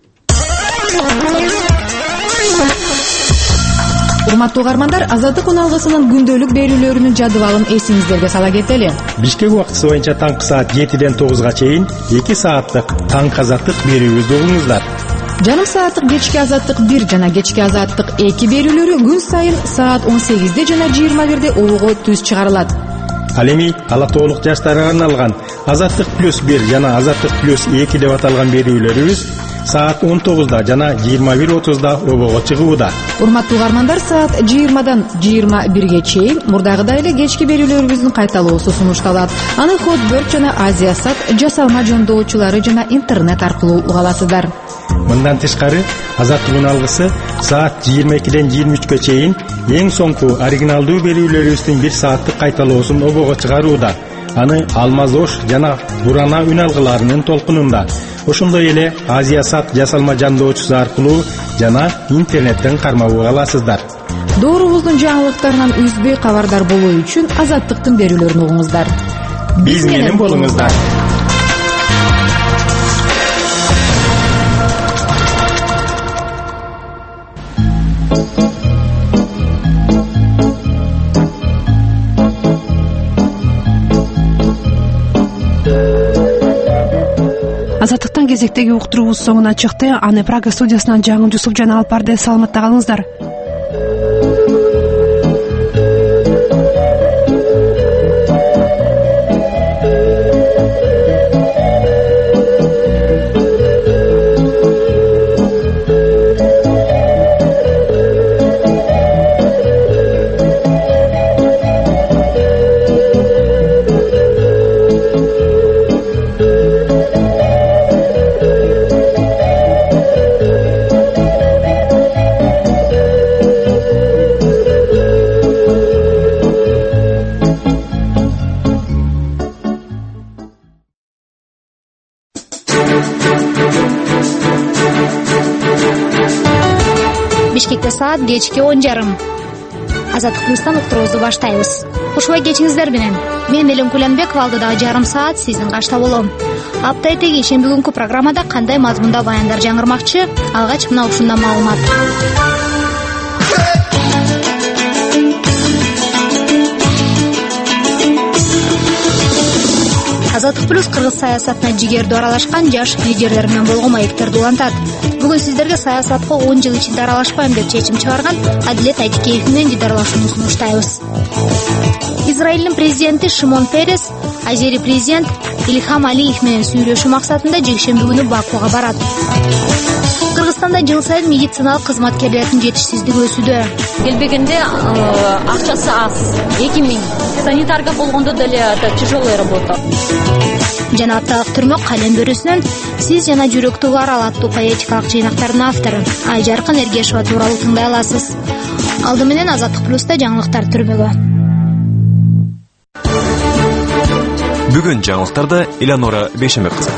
Урматтуу угармандар, Азаттык уналгысынын күндөлүк берүүлөрүнүн жадыбалын эсиңиздерге сала кетели. Бишкек убактысы боюнча таңкы саат жетиден тогузга чейин эки сааттык таңкы азаттык берүүбүздү угуңуздар. Жарым сааттык кечки азаттык бир жана кечки азаттык эки берүүлөрү күн сайын саат он сегизде жана жыйырма бирде обого түз чыгарылат. Ал эми ала тоолук жаштарга арналган Азаттык плюс бир жана Азаттык плюс эки деп аталган берүүлөрүбүз саат он тогузда жана жыйырма бир отузда обого чыгууда. Урматтуу угармандар, саат жыйырмадан жыйырма бирге чейин мурдагыдай эле кечки берүүлөрүбүздүн кайталоосу сунушталат. Аны Хотберг жана Азиясат жасалма жондоочулары жана интернет аркылуу уга аласыздар. Мындан тышкары Азаттык уналгысы саат жыйырма экиден жыйырма үчкө чейин эң соңку оригиналдуу берүүлөрүбүздүн бир сааттык кайталоосун обого чыгарууда. Аны Алмаз Ош жана Бурана үн алгыларынын толкунунда, ошондой эле Азиясат жасалма жандоочусу аркылуу жана интернеттен кармап аласыздар. Доорубуздун жаңылыктарынан үзбөй кабардар болуу үчүн Азаттыктын берүүлөрүн угуңуздар. Биз менен болуңуздар. Азаттыктан кезектеги уктуруубуз соңуна чыкты. Аны Прага студиясынан Жаңыл Жусупжан алып барды. Саламатта калыңыздар. Бишкекте саат кечки он жарым. Азаттык плюстан уктуруубузду баштайбыз. Кушубай кечиңиздер менен. Мен Элем Кулянбекова алдыдагы жарым саат сиздин кашта болом. Апта этеги ишен бүгүнкү программада кандай мазмунда баяндар жаңырмакчы? Алгач мына ушундай маалымат. Азаттык плюс кыргыз саясатына жигердүү аралашкан жаш лидерлер менен болгон маектерди улантат. Бүгүн сиздерге саясатка он жыл ичинде аралашпайм деп чечим чыгарган Адилет Айтикеев менен дидарлашууну сунуштайбыз. Израилдин президенти Шимон Перес азери президент Ильхам Алиев менен сүйлөшүү максатында жекшемби күнү Бакуга барат. Кыргызстанда жыл сайын медициналык кызматкерлердин жетишсиздиги өсүүдө. Келбегенде акчасы аз, эки миң. Санитарга болгондо деле это тяжелая работа. Жана апталык түрмө калем бөрүсүнөн сиз жана жүрөктү арал аттуу поэтикалык жыйнактардын автору Айжаркын Эргешова тууралуу тыңдай аласыз. Алды менен Азаттык плюста жаңылыктар түрмөгө. Бүгүн жаңылыктарда Элеонора Бешемек кызы.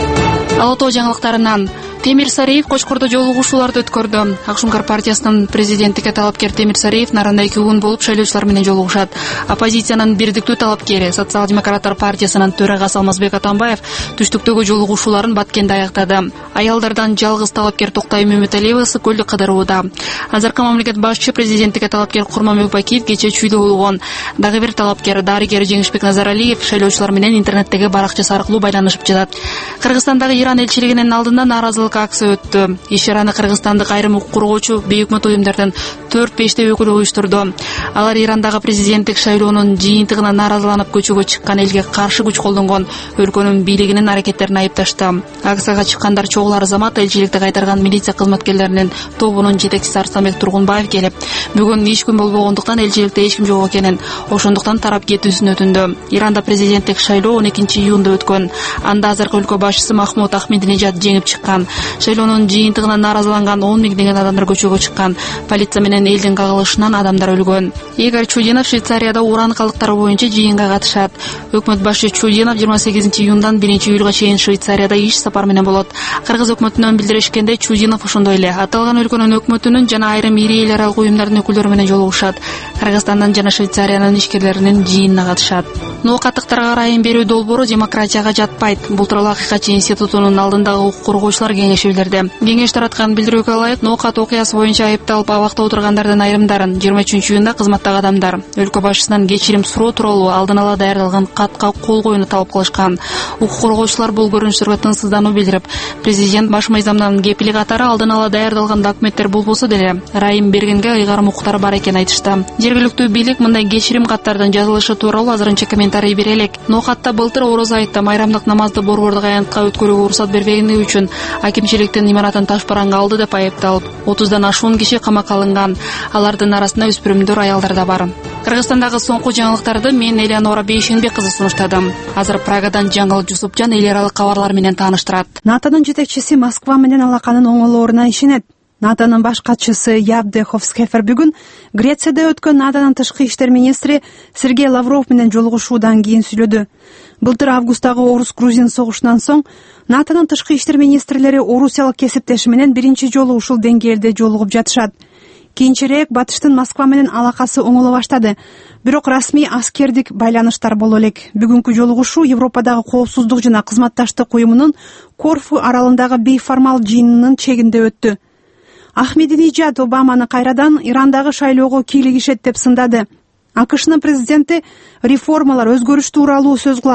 Ала тоо жаңылыктарынан Темир Сариев Кочкордо жолугушууларды өткөрдү. Ак Шуңкар партиясынын президенттикке талапкер Темир Сариев нарында эки күн болуп шайлоочулар менен жолугушат. Оппозициянын бирдиктүү талапкери Социал-демократтар партиясынын төрагасы Алмазбек Атамбаев түштүктөгү жолугушууларын Баткенде аяктады. Аялдардан жалгыз талапкер Токтай Мөмөталиева Сокөлдү кыдырууда. Азыркы мамлекет башчы президенттикке талапкер Курманбек Бакиев кечээ Чүйдө болгон. Дагы бир талапкер дарыгер Жеңишбек Назаралиев шайлоочулар менен интернеттеги баракчасы аркылуу байланышып жатат. Кыргызстандагы Иран элчилигинин алдында нааразылык акция өттү. Иш-чараны кыргызстандык айрым укук коргоочу бейөкмөт уюмдардын төрт беште өкүлү уюштурду. Алар Ирандагы президенттик шайлоонун жыйынтыгына нааразыланып көчөгө чыккан элге каршы күч колдонгон өлкөнүн бийлигинин аракеттерин айыпташты. Акцияга чыккандар чогулар замат элчиликти кайтарган милиция кызматкерлеринин тобунун жетекчиси Арсанбек Тургунбаев келип, бүгүн иш күн болбогондуктан элчиликте эч ким жок экенин, ошондуктан тарап кетүүсүн өтүндү. Иранда президенттик шайлоо он экинчи июнда өткөн. Анда азыркы өлкө башчысы Махмуд Ахмединежад жеңип чыккан. Шайлоонун жыйынтыгына нааразыланган он миңдеген адамдар көчөгө чыккан. Полиция менен элдин кагылышынан адамдар өлгөн. Игорь Чудинов Швейцарияда уран калдыктары боюнча жыйынга катышат. Өкмөт башчы Чудинов жыйырма сегизинчи июндан биринчи июлга чейин Швейцарияда иш сапар менен болот. Кыргыз өкмөтүнөн билдиришкенде Чудинов ошондой эле аталган өлкөнүн өкмөтүнүн жана айрым ири эл аралык уюмдардын өкүлдөрү менен жолугушат. Кыргызстандан жана Швейцариянын ишкерлеринин жыйынына катышат. Ноокаттыктарга ырайым берүү долбоору демократияга жатпайт. Бул тууралуу Акыйкатчы институтунун алдындагы укук коргоочулар кеңеши билдирди. Кеңеш тараткан билдирүүгө ылайык, ноокат окуясы боюнча айыпталып абакта отургандардын айрымдарын жыйырма үчүнчү июнда кызматтагы адамдар өлкө башчысынан кечирим суроо тууралуу алдын ала даярдалган катка кол коюуну талап кылышкан. Укук коргоочулар бул көрүнүштөргө тынчсыздануу билдирип, президент баш мыйзамдын кепили катары алдын ала даярдалган документтер болбосо деле ырайым бергенге ыйгарым укуктары бар экенин айтышты. Жергиликтүү бийлик мындай кечирим каттардын жазылышы тууралуу азырынча комментарий бере элек. Ноокатта былтыр Орозо айытта майрамдык намазды борбордук аянтка өткөрүүгө уруксат бербегендиги үчүн акимчиликтин имаратын таш бараңга алды деп айыпталып, отуздан ашуун киши камакка алынган. Алардын арасында өспүрүмдөр, аялдар да бар. Кыргызстандагы соңку жаңылыктарды мен Элеонора Бейшенбек кызы сунуштадым. Азыр Прагадан Жаңыл Жусупжан эл аралык кабарлар менен тааныштырат. НАТОнун жетекчиси Москва менен алаканын оңолооруна ишенет. НАТОнун баш катчысы Явде Ховскефер бүгүн Грецияда өткөн НАТОнун тышкы иштер министри Сергей Лавров менен жолугушуудан кийин сүйлөдү. Былтыр августтагы Орус-Грузин согушунан соң НАТОнун тышкы иштер министрлери орусиялык кесиптеши менен биринчи жолу ушул деңгээлде жолугуп жатышат. Кийинчерээк батыштын Москва менен алакасы оңоло баштады. Бирок расмий аскердик байланыштар боло элек. Бүгүнкү жолугушуу Европадагы коопсуздук жана кызматташтык уюмунун Корфу аралындагы бейформал жыйынынын чегинде өттү. Ахмединежад Обаманы кайрадан Ирандагы шайлоого кийлигишет деп сындады. АКШнын президенти реформалар, өзгөрүш тууралуу сөз кылат.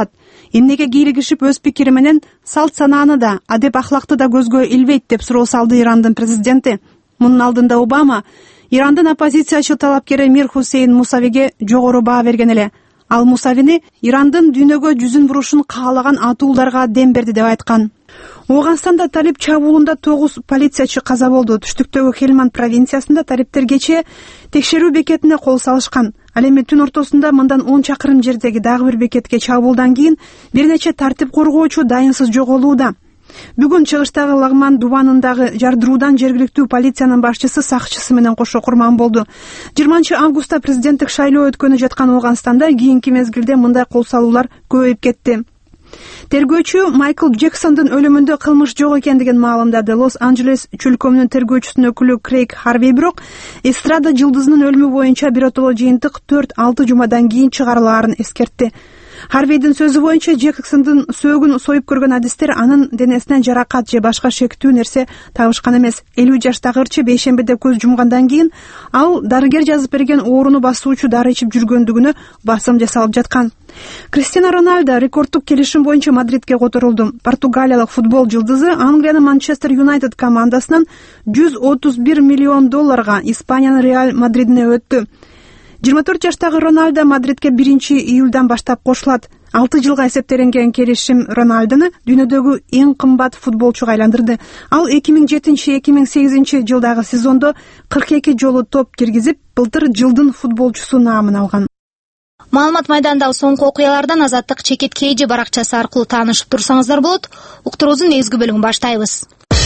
эмнеге кийлигишип өз пикири менен салт санааны да, адеп ахлакты да көзгө илбейт деп суроо салды Ирандын президенти. Мунун алдында Обама Ирандын оппозициячы талапкери Мир Хусейн Мусавиге жогору баа берген эле. Ал Мусавини Ирандын дүйнөгө жүзүн бурушун каалаган атуулдарга дем берди деп айткан. Ооганстанда талип чабуулунда тогуз полициячы каза болду. Түштүктөгү Хельманд провинциясында талиптер кечээ текшерүү бекетине кол салышкан. Ал эми түн ортосунда мындан он чакырым жердеги дагы бир бекетке чабуулдан кийин бир нече тартип коргоочу дайынсыз жоголууда. Бүгүн чыгыштагы Лагман дубанындагы жардыруудан жергиликтүү полициянын башчысы сакчысы менен кошо курман болду. жыйырманчы августта президенттик шайлоо өткөнү жаткан Ооганстанда кийинки мезгилде мындай кол салуулар көбөйүп кетти. Тергөөчү Майкл Джексондун өлүмүндө кылмыш жок экендигин маалымдады. Лос-Анджелес чүлкөмүнүн тергөөчүсүнүн өкүлү Крейг Харви бирок эстрада жылдызынын өлүмү боюнча биротоло жыйынтык төрт алты жумадан кийин чыгарылаарын эскертти. Харвейдин сөзү боюнча Джексондун сөөгүн союп көргөн адистер анын денесинен жаракат же башка шектүү нерсе табышкан эмес. элүү жаштагы ырчы бейшембиде көз жумгандан кийин ал дарыгер жазып берген ооруну басуучу дары ичип жүргөндүгүнө басым жасалып жаткан. Криштиано Роналдо рекордтук келишим боюнча Мадридке которулду. Португалиялык футбол жылдызы Англиянын Манчестер Юнайтед командасынан жүз отуз бир миллион долларга Испаниянын Реал Мадридине өттү. жыйырма төрт жаштагы Роналдо Мадридке биринчи июлдан баштап кошулат. алты жылга эсептелинген келишим Роналдону дүйнөдөгү эң кымбат футболчуга айландырды. Ал эки миң жетинчи эки миң сегизинчи жылдагы сезондо кырк эки жолу топ киргизип, былтыр жылдын футболчусу наамын алган. Маалымат майдандагы соңку окуялардан Азаттык Чекит Кейжи баракчасы аркылуу таанышып турсаңыздар болот. Уктуруубуздун негизги бөлүгүн баштайбыз.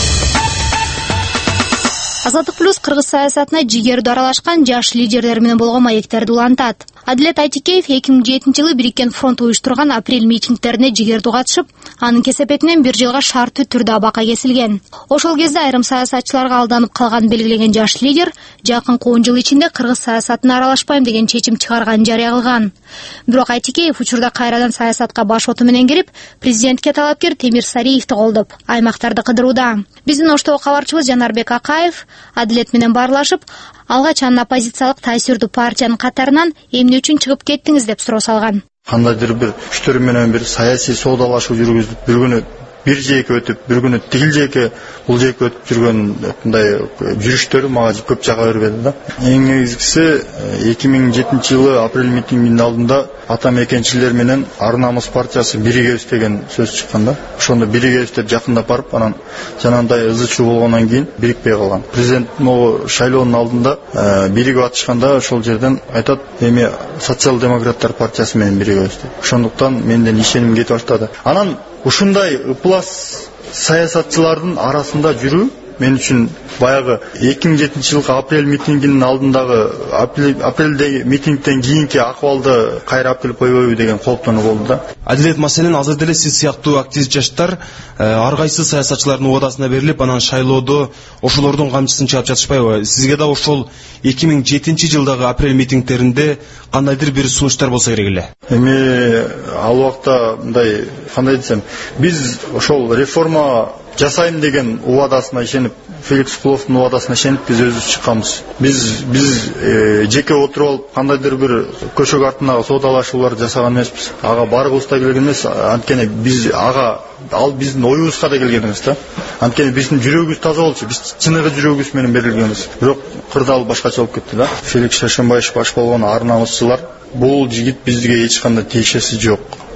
Азаттык плюс кыргыз саясатына жигердүү аралашкан жаш лидерлер менен болгон маектерди улантат. Адилет Айтикеев эки миң жетинчи жылы Бириккен фронт уюштурган апрель митингдерине жигердүү катышып, анын кесепетинен бир жылга шарттуу түрдө абакка кесилген. Ошол кезде айрым саясатчыларга алданып калганын белгилеген жаш лидер жакынкы он жыл ичинде кыргыз саясатына аралашпайм деген чечим чыгарганын жарыя кылган. Бирок Айтикеев учурда кайрадан саясатка баш оту менен кирип, президентке талапкер Темир Сариевди колдоп, аймактарды кыдырууда. Биздин Оштогу кабарчыбыз Жанарбек Акаев Адилет менен баарлашып, алгач анын оппозициялык таасирдүү партиянын катарынан эмне үчүн чыгып кеттиңиз деп суроо салган. Кандайдыр бир күчтөр менен бир саясий соодалашуу жүргүзүп, бир күнү бир жеке өтүп, бир күнү тигил жеке, бул жеке өтүп жүргөн мындай жүрүштөр мага көп жага бербеди да. Эң негизгиси эки миң жетинчи жылы апрель митингинин алдында ата мекенчилер менен Ар намыс партиясы биригебиз деген сөз чыккан да. Ошондо биригебиз деп жакындап барып, анан жанагындай ызы чуу болгондон кийин бирикпей калган. Президент могу шайлоонун алдында биригип атышканда ошол жерден айтат, эми социал-демократтар партиясы менен биригебиз деп. Ошондуктан менден ишеним кетип баштады. Анан ушундай ыплас саясатчылардын арасында жүрүү мен үчүн баягы эки миң жетинчи жылкы апрель митингинин алдындагы апрелдеги митингден кийинки акыбалды кайра алып койбойбу деген кооптонуу болду да. Адилет, маселен азыр деле сиз сыяктуу активист жаштар ар кайсы саясатчылардын убадасына берилип, анан шайлоодо ошолордун камчысын чаап жатышпайбы? Сизге да ошол эки миң жетинчи жылдагы апрель митингдеринде кандайдыр бир сунуштар болсо керек эле? Эми ал убакта мындай, кандай десем, биз ошол реформа жасайм деген убадасына ишенип, Феликс Куловдун убадасына ишенип биз өзүбүз чыкканбыз. Биз биз э, жеке отуруп алып кандайдыр бир көчөк артындагы соодалашуулар жасаган эмеспиз. Ага барыбыз да келген эмес, анткени биз ага ал биздин оюбузга да келген эмес да. Анткени биздин жүрөгүбүз таза болчу, биз чыныгы жүрөгүбүз менен берилгенбиз. Бирок кырдаал башкача болуп кетти да. Феликс Шашенбаев баш болгон Ар намысчылар, бул жигит бизге эч кандай тиешеси жок.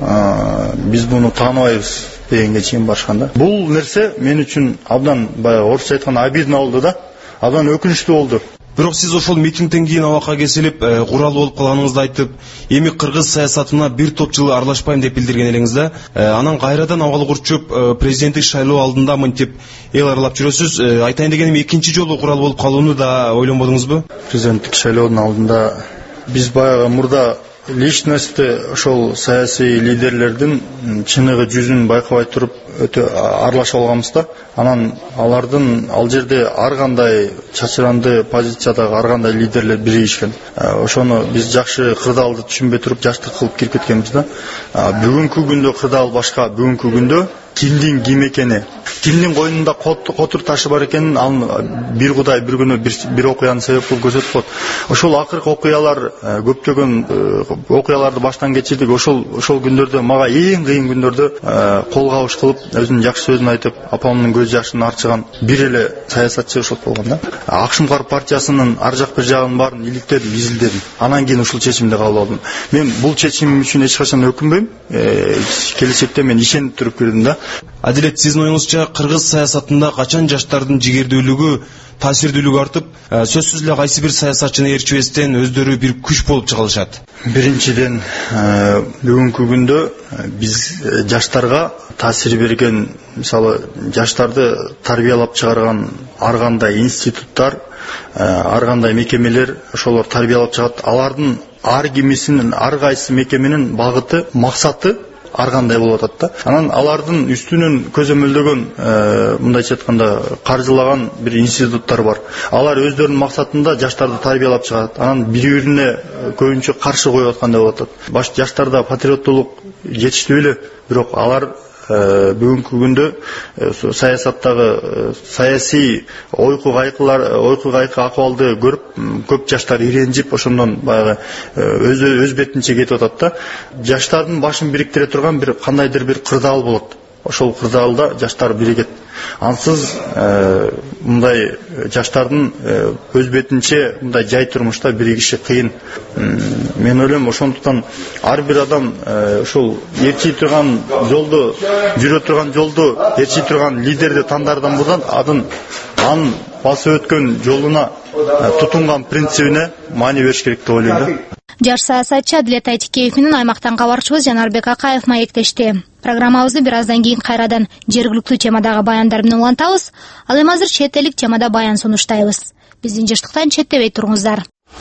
Биз муну тааныбайбыз дегенге чейин барышканда. Бул нерсе мен үчүн абдан баягы орусча айтканда обидно болду да. Абдан өкүнүчтүү болду. Бирок сиз ошол митингден кийин абакка кесилип, курал болуп калганыңызды айтып, эми кыргыз саясатына бир топ жыл аралашпайм деп билдирген элеңиз да. Анан кайрадан абал курчуп, президенттик шайлоо алдында мынтип эл аралап жүрөсүз. Айтайын дегеним, экинчи жолу курал болуп калууну да ойлонбодуңузбу? Президенттик шайлоонун алдында биз баягы мурда личности ошол саясий лидерлердин чыныгы жүзүн байкабай туруп өтө аралашып алганбыз да. Анан алардын ал жерде ар кандай чачыранды позициядагы ар кандай лидерлер биригишкен. Ошону биз жакшы кырдаалды түшүнбөй туруп жаштык кылып кирип кеткенбиз да. Бүгүнкү күндө кырдаал башка, бүгүнкү күндө кимдин ким экени, Дилдин койнунда котур ташы бар экенин ал бир Кудай бир күнү бир окуянын себеп кылып көрсөтүп коет. Ошол акыркы окуялар көптөгөн окуяларды баштан кечирдик. Ошол ошол күндөрдө мага эң кыйын күндөрдө кол кабыш кылып, өзүнүн жакшы сөзүн айтып, апамдын көз жашын арчыган бир эле саясатчы ошол болгон да. Акшумкар партиясынын ар жак бир жагын баарын иликтедим, изилдедим. Анан кийин ушул чечимди кабыл алдым. Мен бул чечимим үчүн эч качан өкүнбөйм. Келечекте мен ишенип туруп кирдим да. Адилет, сиздин оюңузча кыргыз саясатында качан жаштардын жигердүүлүгү, таасирдүүлүгү артып, сөзсүз эле кайсы бир саясатчыны ээрчибестен өздөрү бир күч болуп чыга алышат? Биринчиден, бүгүнкү күндө биз жаштарга таасир берген, мисалы, жаштарды тарбиялап чыгарган ар кандай институттар, ар кандай мекемелер ошолор тарбиялап чыгат. Алардын ар кимисинин, ар кайсы мекеменин багыты, максаты ар кандай болуп атат да. Анан алардын үстүнөн көзөмөлдөгөн, мындайча айтканда, каржылаган бир институттар бар. Алар өздөрүнүн максатында жаштарды тарбиялап чыгат. Анан бири-бирине көбүнчө каршы коюп аткандай болуп атат. Баш жаштарда патриоттуулук жетиштүү эле, бирок алар бүгүнкү күндө саясаттагы саясий ойку кайкылар, ойку кайкы акыбалды көрүп, көп жаштар иренжип, ошондон баягы өз өз бетинче кетип атат да. Жаштардын башын бириктире турган бир кандайдыр бир кырдаал болот. Ошол кырдаалда жаштар биригет. Ансыз мындай жаштардын өз бетинче мындай жай турмушта биригиши кыйын. Мен ойлойм, ошондуктан ар бир адам ошол эрчий турган жолду, жүрө турган жолду, эрчий турган лидерди тандардан бурдан адын анын басып өткөн жолуна тутунган принцибине маани бериш керек деп ойлойм да. Жаш саясатчы Адилет Айтикеев менен аймактан кабарчыбыз Жанарбек Акаев маектешти. Программабызды бир аздан кийин кайрадан жергиликтүү темадагы баяндар менен улантабыз. Ал эми азыр чет элдик темада баян сунуштайбыз. Биздин жыштыктан четтебей туруңуздар.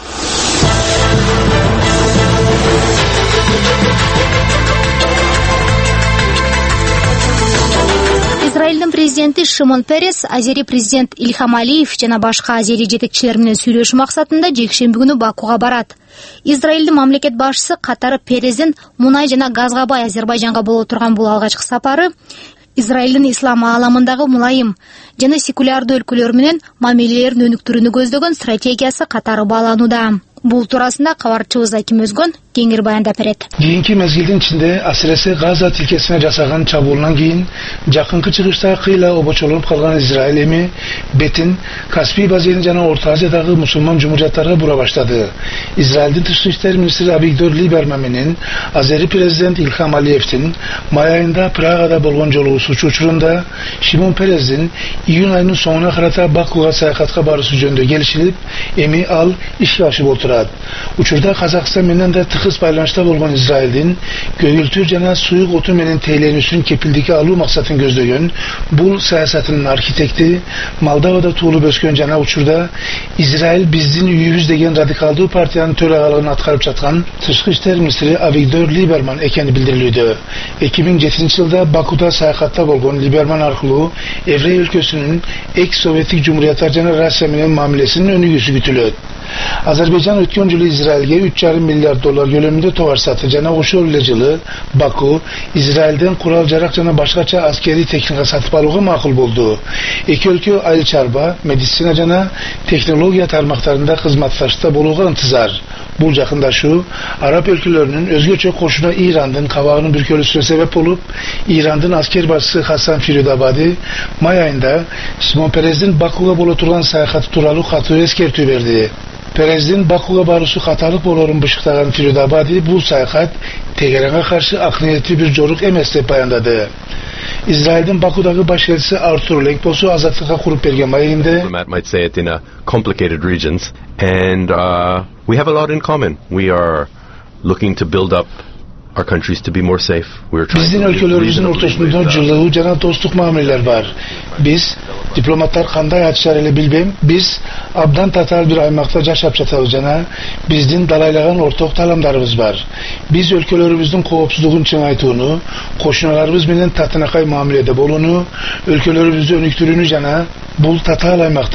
Израилдин президенти Шимон Перес, азери президент Ильхам Алиев жана башка азери жетекчилер менен сүйлөшүү максатында жекшемби күнү Бакуга барат. Израилдин мамлекет башчысы катары Перестин мунай жана газга бай Азербайжанга боло турган бул алгачкы сапары Израилдин ислам ааламындагы мулайым жана секулярдуу өлкөлөр менен мамилелерин өнүктүрүүнү көздөгөн стратегиясы катары бааланууда. Бул туурасында кабарчыбыз Аким Өзгөн кеңир баяндап берет. Кийинки мезгилдин ичинде асыресе Газа тилкесине жасаган чабуулдан кийин жакынкы чыгышта кыйла обочолонуп калган Израиль эми бетин Каспий базени жана Орто Азиядагы мусулман жумурияттарга бура баштады. Израилдин тышкы иштер министри Авигдор Либерман менен азери президент Ильхам Алиевдин май айында Прагада болгон жолугушуу учурунда Шимон Перестин июнь айынын соңуна карата Бакуга саякатка баруусу жөнүндө келишилип, эми ал ишке ашып отурат. Учурда Казакстан менен да тыгыз байланышта болгон Израилдин көгүлтүр жана суюк оту менен тейлөнүүсүн кепилдикке алуу максатын көздөгөн бул саясатынын архитекти Молдовада туулуп өскөн жана учурда Израиль биздин үйүбүз деген радикалдуу партиянын төрагалыгын аткарып жаткан тышкы иштер министри Авигдор Либерман экени билдирилүүдө. эки миң жетинчи жылда Бакуда саякатта болгон Либерман аркылуу Еврей өлкөсүнүн экс советтик жумурияттар жана Россия менен мамилесинин өнүгүүсү күтүлөт. Азербайжан өткөн жылы Израилге үч жарым миллиард доллар көлөмүндө товар сатты жана ошол эле жылы Баку Израилден курал жарак жана башкача аскерий техника сатып алууга макул болду. Эки өлкө айыл чарба, медицина жана технология тармактарында кызматташта болууга ынтызар. Бул жакындашуу араб өлкөлөрүнүн өзгөчө кошуна Ирандын кабагынын бүркөлүүсүнө себеп болуп, Ирандын аскер башчысы Хасан Фирудабади май айында Шимон Перестин Бакуга боло турган саякаты тууралуу катуу эскертүү берди. Перестин Бакуга баруусу каталык болорун бышыктаган Фирудабади бул саякат Тегеранга каршы ак ниеттүү бир жорук эмес деп баяндады. Израилдин Бакудагы баш элчиси Артур Ленк болсо азаттыкка куруп берген маегинде might say it in a complicated regions and uh, we have a lot in common. We are looking to build up our countries to be more safe. We're trying Биздин өлкөлөрүбүздүн ортосунда жылуу жана достук мамилелер бар. Биз дипломаттар кандай айтышар эле билбейм. Биз абдан татаал бир аймакта жашап жатабыз жана биздин далайлаган орток таламдарыбыз бар. Биз өлкөлөрүбүздүн коопсуздугун чыңайтууну, кошуналарыбыз менен татынакай мамиледе болууну, өлкөлөрүбүздү өнүктүрүүнү жана бул татаал аймакта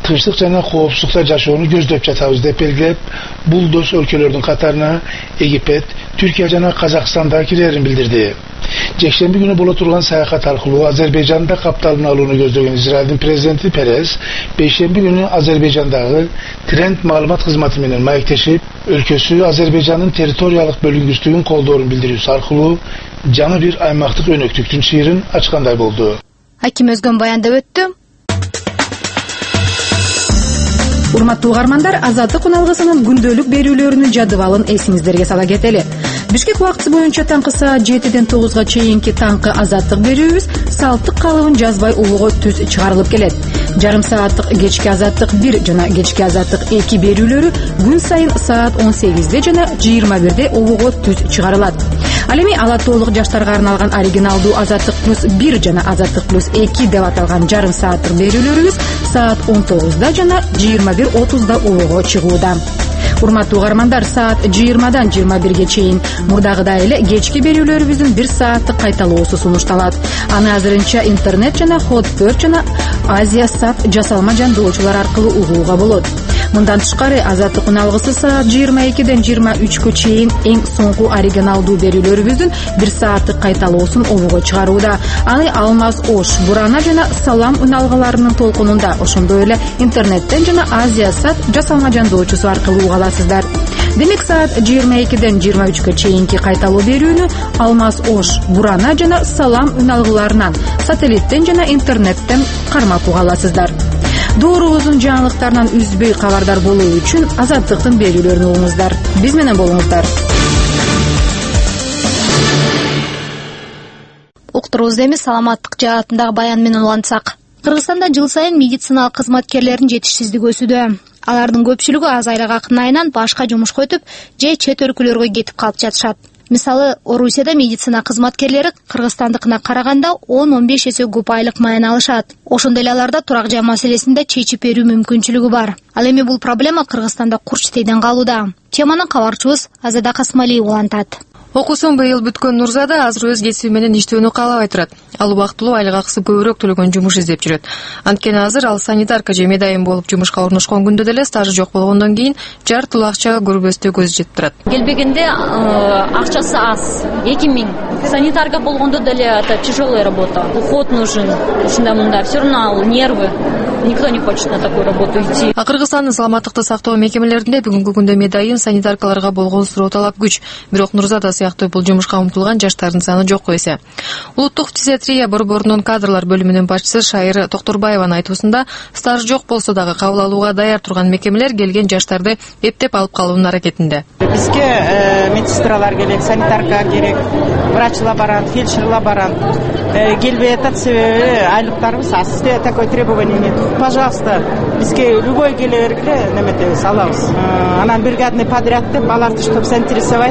тынчтык жана коопсуздукта жашоону көздөп жатабыз деп белгилеп, бул дос өлкөлөрдүн катарына Египет, Түркия жана Казакстан да кирерин билдирди. Жекшемби күнү боло турган саякат аркылуу Азербайжанда капталын алууну көздөгөн Израилдин президенти Перес бейшемби күнү Азербайжандагы Тренд маалымат кызматы менен маектешип, өлкөсү Азербайжандын территориялык бөлүнгүчтүгүн колдоорун билдирүүсү аркылуу жаңы бир аймактык өнөктүктүн чыйырын ачкандай болду. Аким Өзгөн баяндап өттү. Урматтуу угармандар, Азаттык уналгысынын күндөлүк берүүлөрүнүн жадыбалын эсиңиздерге сала кетели. Бишкек убакыты боюнча таңкы саат жетиден тогузга чейинки таңкы азаттык берүүбүз салттык калыбын жазбай улуго түз чыгарылып келет. Жарым сааттык кечки азаттык бир жана кечки азаттык эки берүүлөрү күн сайын саат он сегизде жана жыйырма бирде улуго түз чыгарылат. Ал эми ала толук жаштарга арналган оригиналдуу азаттык плюс бир жана азаттык плюс эки деп аталган жарым сааттык берүүлөрүбүз саат он тогузда жана жыйырма бир отузда улуго чыгууда. Урматтуу угармандар, саат жыйырмадан жыйырма бирге чейин мурдагыдай эле кечки берүүлөрүбүздүн бир сааттык кайталоосу сунушталат. Аны азырынча интернет жана Hotbird жана Азия Сат жасалма жандоочулар аркылуу угууга болот. Мындан тышкары Азаттык уналгысы саат жыйырма экиден жыйырма үчкө чейин эң соңку оригиналдуу берүүлөрүбүздүн бир сааттык кайталоосун улуга чыгарууда. Аны Алмаз Ош, Бурана жана Салам уналгыларынын толкунунда, ошондой эле интернеттен жана Азия Сат жасалма жандоочусу аркылуу уга аласыздар. Демек саат жыйырма экиден жыйырма үчкө чейинки кайталоо берүүнү Алмаз Ош, Бурана жана Салам уналгыларынан, сателлиттен жана интернеттен кармап уга аласыздар. Доорубуздун жаңылыктарынан үзбөй кабардар болуу үчүн Азаттыктын берүүлөрүн угуңуздар. Биз менен болуңуздар. Уктуруубузду эми саламаттык жаатындагы баян менен улантсак. Кыргызстанда жыл сайын медициналык кызматкерлердин жетишсиздиги өсүүдө. Алардын көпчүлүгү аз айлык акын айынан башка жумушка өтүп, же чет өлкөлөргө кетип калып жатышат. Мисалы, Орусияда медицина кызматкерлери кыргызстандыкына караганда он он беш эсе көп айлык майын алышат. Ошондой эле аларда турак жай маселесинде чечип берүү мүмкүнчүлүгү бар. Ал эми бул проблема Кыргызстанда курч тийден калууда. Теманы кабарчыбыз Азада Касмалиева улантат. Окуусун быйыл бүткөн Нурзада азыр өз кесиби менен иштөөнү каалабай турат. Ал убактылуу айлык акысы көбүрөөк төлөгөн жумуш издеп жүрөт. Анткени азыр ал санитарка же медайым болуп жумушка орношкон күндө деле стажы жок болгондон кийин жартылуу акчага көрбөстө көз жетип турат. Келбегенде акчасы аз, эки миң. Санитарка болгондо деле это тяжелая работа. Уход нужен. Ушундай мындай, всё равно нервы. Никто не хочет на такую работу идти. А Кыргызстандын саламаттыкты сактоо мекемелеринде бүгүнкү күндө медайым санитаркаларга болгон суроо талап күч. Бирок Нурзада сыяктуу бул жумушка умтулган жаштардын саны жок эсе. Улуттук фтизиатрия борборунун кадрлар бөлүмүнүн башчысы Шайыр Токторбаеванын айтуусунда, стаж жок болсо дагы кабыл алууга даяр турган мекемелер келген жаштарды эптеп алып калуунун аракетинде. Бизге медсестралар керек, санитарка керек, врач лаборант, фельдшер лаборант. Келбей атат, себеби айлыктарыбыз аз. Такой требование нет. Пожалуйста, бизге любой келе бергиле неметебиз, алабыз. Анан бригадный подряд деп аларды чтоб заинтересовать,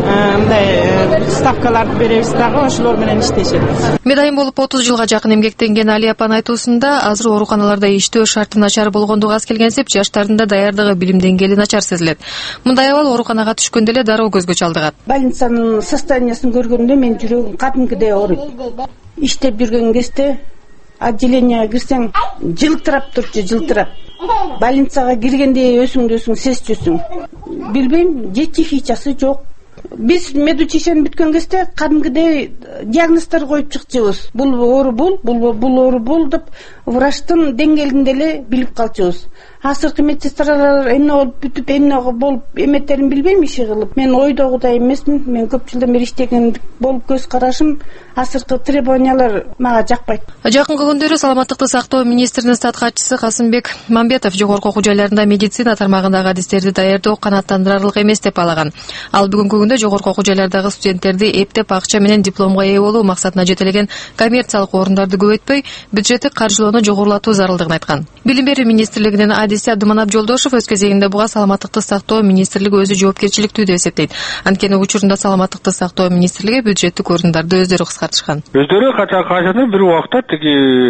мындай ставкаларды беребиз дагы, ошолор менен иштешет. Медайым болуп отуз жылга жакын эмгектенген Али апанын айтуусунда, азыр ооруканаларда иштөө шарты начар болгондугу аз келгенсип, жаштардын да даярдыгы, билим деңгээли начар сезилет. Мындай абал ооруканага түшкөндө эле дароо көзгө чалдыгат. Больницанын состояниясын көргөндө мен жүрөгүм кадимкидей ооруйт. Иштеп жүргөн кезде отделенияга кирсең жылтырап турчу, жылтырап. Больницага киргенде өсүңдү өсүң сезчүсүң. Билбейм, же чихичасы жок. Биз медучилищени бүткөн кезде кадимкидей диагноздор коюп чыкчубуз. Бул оору бул, бул бул оору бул деп врачтын деңгээлинде эле билип калчубуз. Азыркы медсестралар эмне болуп бүтүп, эмне болуп эметтерин билбейм, иши кылып. Мен ойдогудай эмесмин. Мен көп жылдан бери иштеген болуп көз карашым азыркы требованиялар мага жакпайт. Жакынкы күндөрү саламаттыкты сактоо министринин стат катчысы Касымбек Мамбетов жогорку окуу жайларында медицина тармагындагы адистерди даярдоо канааттандырарлык эмес деп балаган. Ал бүгүнкү күндө жогорку окуу жайлардагы студенттерди эптеп акча менен дипломго ээ болуу максатына жетелеген коммерциялык орундарды көбөйтпөй, бюджеттик каржылоону жогорулатуу зарылдыгын айткан. Билим берүү министрлигинин адиси Абдыманап Жолдошов өз кезегинде буга саламаттыкты сактоо министрлиги өзү жоопкерчиликтүү деп эсептейт. Анткени учурунда саламаттыкты сактоо министрлиги бюджеттик орундарды өздөрү кыскартышкан. Өздөрү кача качаны бир убакта тиги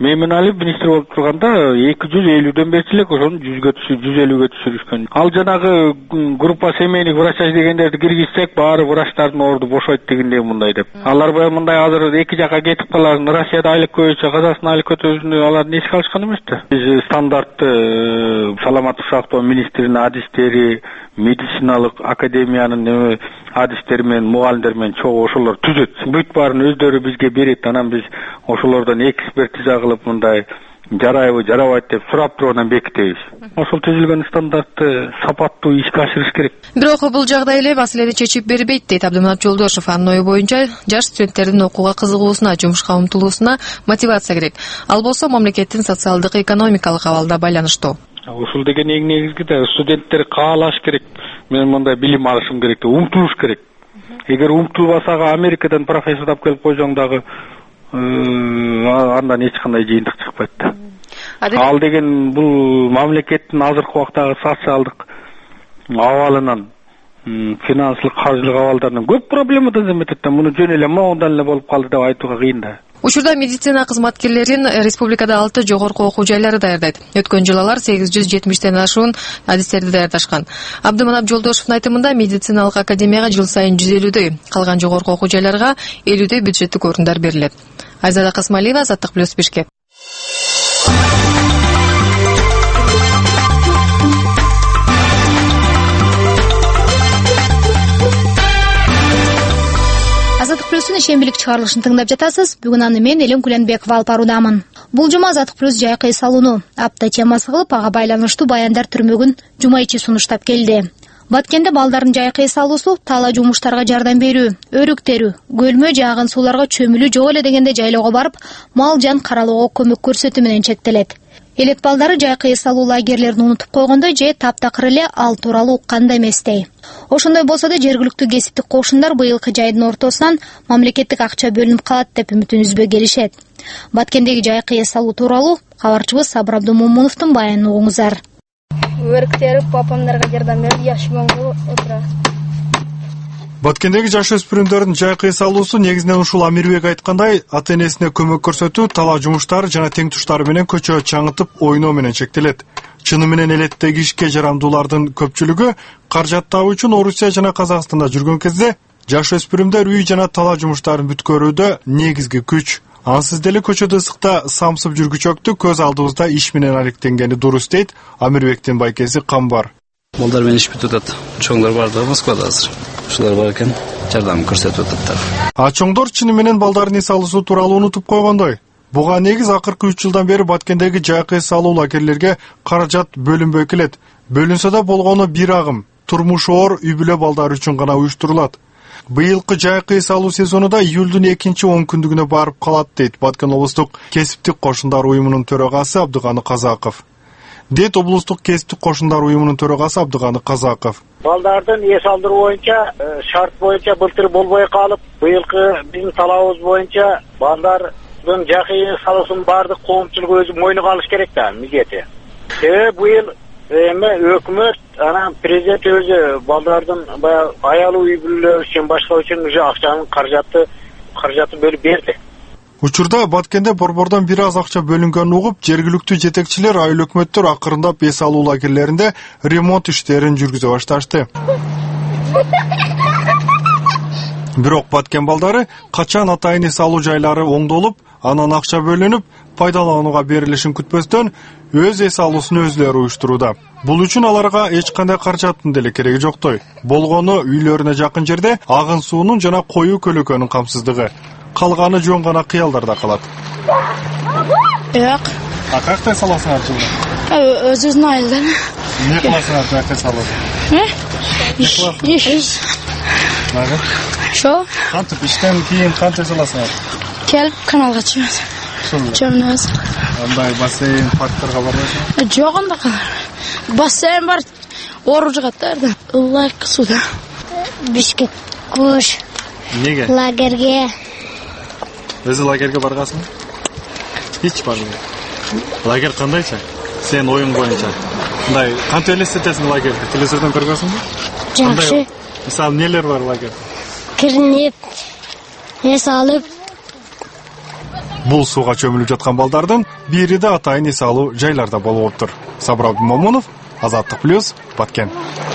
мен менен Алиев министр болуп турганда эки жүз элүүдөн берчү элек, ошону жүзгө түшүр, жүз элүүгө түшүрүшкөн. Ал жанагы группа семейных врачей дегендерди киргизсек, баары врачтардын орду бошойт дегендей мындай деп. Алар баягы мындай азыр эки жакка кетип каларын, Россияда айлык көбөйчү, Казакстанда айлык көтөрүлүшүн алар эске алышкан эмес да. Биз стандартты саламаттык сактоо министринин адистери, медициналык академиянын адистери менен, мугалимдер менен чогуу ошолор түзөт. Бүт баарын өздөрү бизге берет, анан биз ошолордон экспертиза кылып мындай жарайбы, жарабайт деп сурап туруп анан бекитебиз. Ошол түзүлгөн стандартты сапаттуу ишке ашырыш керек. Бирок бул жагдай эле маселени чечип бербейт дейт Абдыманап Жолдошов. Анын ою боюнча жаш студенттердин окууга кызыгуусуна, жумушка умтулуусуна мотивация керек. Ал болсо мамлекеттин социалдык экономикалык абалда байланыштуу. Ушул деген эң негизги да студенттер каалаш керек. Мен мындай билим алышым керек деп умтулуш керек. Эгер умтулбаса Америкадан профессор тап келип койсоң дагы андан эч кандай жыйынтык чыкпайт да. Ал деген бул мамлекеттин азыркы убактагы социалдык абалынан, финансылык, каржылык абалдарынан көп проблемадан эметет да. Муну жөн эле моундан эле болуп калды деп айтууга кыйын да. Учурда медицина кызматкерлерин республикада алты жогорку окуу жайлары даярдайт. Өткөн жылы алар сегиз жүз жетимиштен ашуун адистерди даярдашкан. Абдыманап Жолдошовдун айтымында медициналык академияга жыл сайын жүз элүүдөй, калган жогорку окуу жайларга элүүдөй бюджеттик орундар берилет. Айзада Касмалиева, Азаттык плюс, Бишкек. Азаттык плюстун ишембилик чыгарылышын тыңдап жатасыз. Бүгүн аны мен Элем Куленбекова алып баруудамын. Бул жума Азаттык плюс жайкы эс алууну апта темасы кылып, ага байланыштуу баяндар түрмөгүн жума ичи сунуштап келди. Баткенде балдардын жайкы эс алуусу тала жумуштарга жардам берүү, өрүктөрүү, көлмө жааган сууларга чөмүлүү жок эле дегенде жайлоого барып, мал жан каралоого көмөк көрсөтүү менен чектелет. Элек балдары жайкы эс алуу лагерлерин унутуп койгондой же таптакыр эле ал тууралуу укканда эместей. Ошондой болсо да жергиликтүү кесиптик кошундар быйылкы жайдын ортосунан мамлекеттик акча бөлүнүп калат деп үмүтүн үзбөй келишет. Баткендеги жайкы эс алуу тууралуу кабарчыбыз Сабыр Абдумомуновдун баянын угуңуздар. Өрүктөрү папамдарга жардам берип жашыгонго отурат. Баткендеги жаш өспүрүмдөрдүн жайкы эс алуусу негизинен ушул Амирбек айткандай, ата-энесине көмөк көрсөтүү, тала жумуштары жана тең туштары менен көчө чаңытып ойноо менен чектелет. Чыны менен элеттеги ишке жарамдуулардын көпчүлүгү каражат табуу үчүн Орусия жана Казакстанда жүргөн кезде жаш өспүрүмдөр үй жана тала жумуштарын бүткөрүүдө негизги күч. Ансыз деле көчөдө ысыкта самсып жүргүчөктү көз алдыбызда иш менен алектенгени дурус дейт Амирбектин байкеси Камбар. Балдар менен иш бүтүп атат. Чоңдор бар да Москвада азыр. Ушулар бар экен, жардам көрсөтүп ататтар. А чоңдор чыны менен балдардын эс алуусу тууралуу унутуп койгондой. Буга негиз акыркы үч жылдан бери Баткендеги жайкы эс алуу лагерлерге каражат бөлүнбөй келет. Бөлүнсө да болгону бир агым, турмушу оор үй бүлө балдар үчүн гана уюштурулат. Быйылкы жайкы эс алуу сезонунда июлдун экинчи он күндүгүнө барып калат дейт Баткен облустук кесиптик кошундар уюмунун төрагасы Абдыганы Казаков. Дейт облустук кесиптик кошундар уюмунун төрагасы Абдыганы Казаков. Балдардын эс алдыруу боюнча шарт боюнча былтыр болбой калып, быйылкы биздин талабыбыз боюнча балдардын жайкы эс алуусунун баардык коомчулук өзү мойнуга алыш керек да, милдети. Себеби быйыл эми өкмөт анан президент өзү балдардын баягы аялуу үй бүлөлөр үчүн башка үчүн уже акчанын каражаты каражаты бөлүп берди. Учурда Баткенде борбордон бир аз акча бөлүнгөнүн угуп, жергиликтүү жетекчилер айыл өкмөттөр акырындап эс алуу лагерлеринде ремонт иштерин жүргүзө башташты. Бирок Баткен балдары качан атайын эс алуу жайлары оңдолуп, анан акча бөлүнүп, пайдаланууга берилишин күтпөстөн өз эс алуусун өзлөрү уюштурууда. Бул үчүн аларга эч кандай каражаттын деле кереги жоктой. Болгону үйлөрүнө жакын жерде агын суунун жана коюу көлөкөнүн камсыздыгы. Калганы жөн гана кыялдарда калат. Жок. А кантип саласыңар жылда? Өзүбүздүн айылдан. Эмне кыласыңар жайкы эс алууга? Э? Иш. Нага? Шо? Кантип иштен кийин кантип саласыңар? Келип каналга чыгабыз. Чөмүнөбүз. Андай бассейн, парктарга барбайсыңар? Жок анда калар. Бассейн бар. Ору жыгат да. Ылайык сууда. Бишкек, Кош. Неге? Лагерге. Өзү лагерге баргасың? Эч барбайм. Лагер кандайча? Сен оюң боюнча. Мындай кантип элестетесиң лагерди? Телевизордон көргөнсүңбү? Жакшы. Мисалы, нелер бар лагерде? Киринип, эс алып. Бул сууга чөмүлүп жаткан балдардын бири да атайын эс алуу жайларда болуп отур. Сабыр Абдумомунов, Азаттык плюс, Баткен.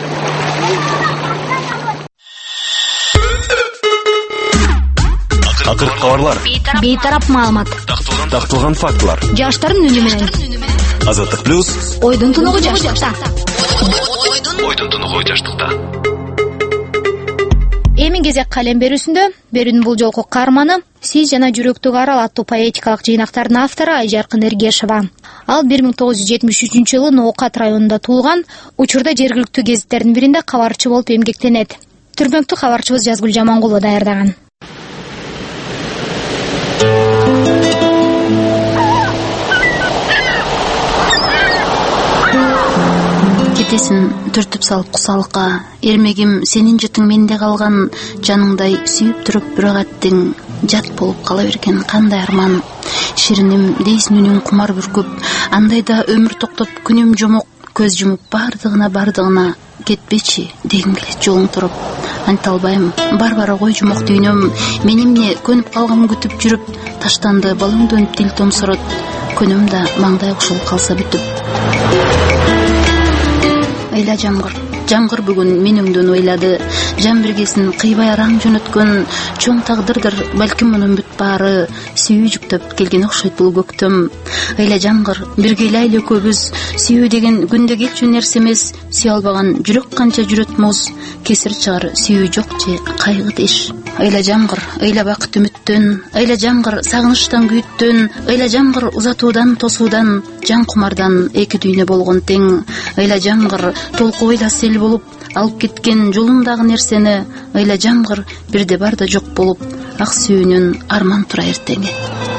Акыркы кабарлар, бейтарап маалымат, такталган фактылар. Жаштардын үнү менен. Азаттык плюс, Ойдун тунугу жаштыкта. Ойдун тунугу жаштыкта. Эми кезек калем берүүсүндө берүүнүн бул жолку каарманы Сиз жана жүрөктү арал аттуу поэтикалык жыйнактардын автору Айжаркын Эргешова. Ал бир миң тогуз жүз жетимиш үчүнчү жылы Ноокат районунда туулган, учурда жергиликтүү гезиттердин биринде кабарчы болуп эмгектенет. Түрмөктү кабарчыбыз Жазгүл Жамангулова даярдаган. Кетесин түртүп салып кусалыкка, эрмегим сенин жытың менде калган, жаныңдай сүйүп туруп бирок аттың жат болуп кала берген кандай арман. Шириним дейсин үнүң кумар бүркүп, андайда өмүр токтоп күнүм жомок, көз жумуп бардыгына бардыгына кетпечи дегим келет жолуң туруп. Анта албайм, бар-бара кой жумок дүйнөм, мен эмне көнүп калгам күтүп жүрүп, таштанды балың дөнүп дил томсорот, күнүм да маңдай ушул калса бүтүп. Айла жамгыр, жамгыр бүгүн мен өңдөн ойлады, жан биргесин кыйбай араң жөнөткөн, чоң тагдырдыр, балким мунун бүт баары, сүйүү жүктөп келген окшойт бул көктөм. Айла жамгыр, бирге эле көбүз, сүйүү деген күндө келчү нерсе эмес, сүйө албаган жүрөк канча жүрөт моз, кесир чыгар сүйүү жок же кайгы деш. Айла жамгыр, айла бакыт үмүттөн, айла жамгыр, сагынычтан күйүттөн, айла жамгыр, узатуудан тосуудан, жан кумардан эки дүйнө болгон тең. Айла жамгыр, толку ойла сел болуп, алып кеткен жолуңдагы нерсени, айла жамгыр, бирде бар да жок болуп, ак сүйүүнүн арман тура эртеңи.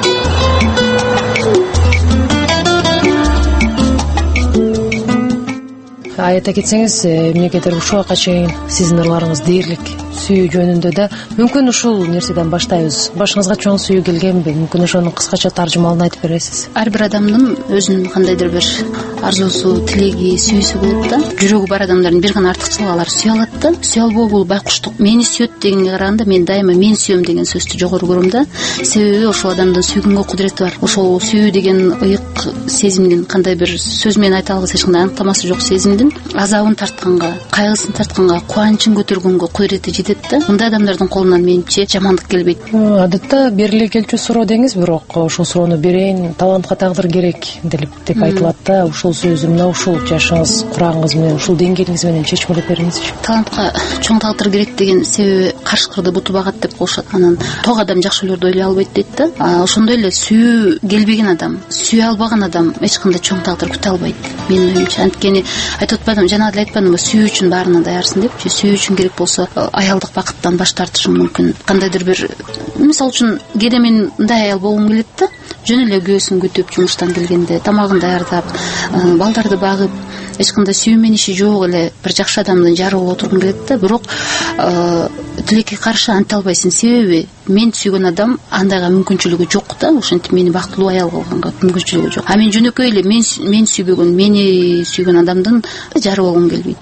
Айта кетсеңиз, эмнегедир ушуга чейин сиздин ырларыңыз дээрлик сүйүү жөнүндө да. Мүмкүн ушул нерседен баштайбыз. Башыңызга чоң сүйүү келгенби? Мүмкүн ошонун кыскача таржымалын айтып бересиз? Ар бир адамдын өзүнүн кандайдыр бир арзуусу, тилеги, сүйүүсү болот да. Жүрөгү бар адамдардын бир гана артыкчылыгы алар сүйө алат да. Сүйө албоо бул байкуштук. Мени сүйөт дегенге караганда мен дайыма мен сүйөм деген сөздү жогору көрөм да. Себеби ошол адамдын сүйгөнгө кудурети бар. Ошол сүйүү деген ыйык сезимдин, кандай бир сөз менен айта албас эч кандай аныктамасы жок сезимдин азабын тартканга, кайгысын тартканга, кубанычын көтөргөнгө кудурети жетет да. Мындай адамдардын колунан менимче жамандык келбейт. Адатта бериле келчү суроо деңиз, бирок ошол суроону берейин, талантка тагдыр керек деп деп айтылат да. Ушул сөздү мына ушул жашыңыз, курагыңыз менен, ушул деңгээлиңиз менен чечмелеп бериңизчи. Талантка чоң тагдыр керек деген себеби карышкырды буту багат деп коюшат. Анан ток адам жакшы өлөрдү ойлой албайт дейт да. Ошондой эле сүйүү келбеген адам, сүйө албаган адам эч кандай чоң тагдыр күтө албайт. Менин оюмча, анткени айтып атпадым, жана деле айтпадымбы, сүйүү үчүн баарына даярсың депчи. Сүйүү үчүн керек болсо аялдык бакыттан баш тартышың мүмкүн. Кандайдыр бир, мисалы үчүн, кээде мен мындай аял болгум келет да. Жөн эле күйөөсүн күтүп, жумуштан келгенде тамагын даярдап, балдарды багып, эч кандай сүйүүмөн иши жок эле бир жакшы адамдын жары болуп отургум келет да. Бирок тилекке каршы анта албайсың, себеби мен сүйгөн адам андайга мүмкүнчүлүгү жок да. Ошентип мени бактылуу аял кылганга мүмкүнчүлүгү жок. А мен жөнөкөй эле мен мен сүйбөгөн, мени сүйгөн адамдын жары болгум келбейт.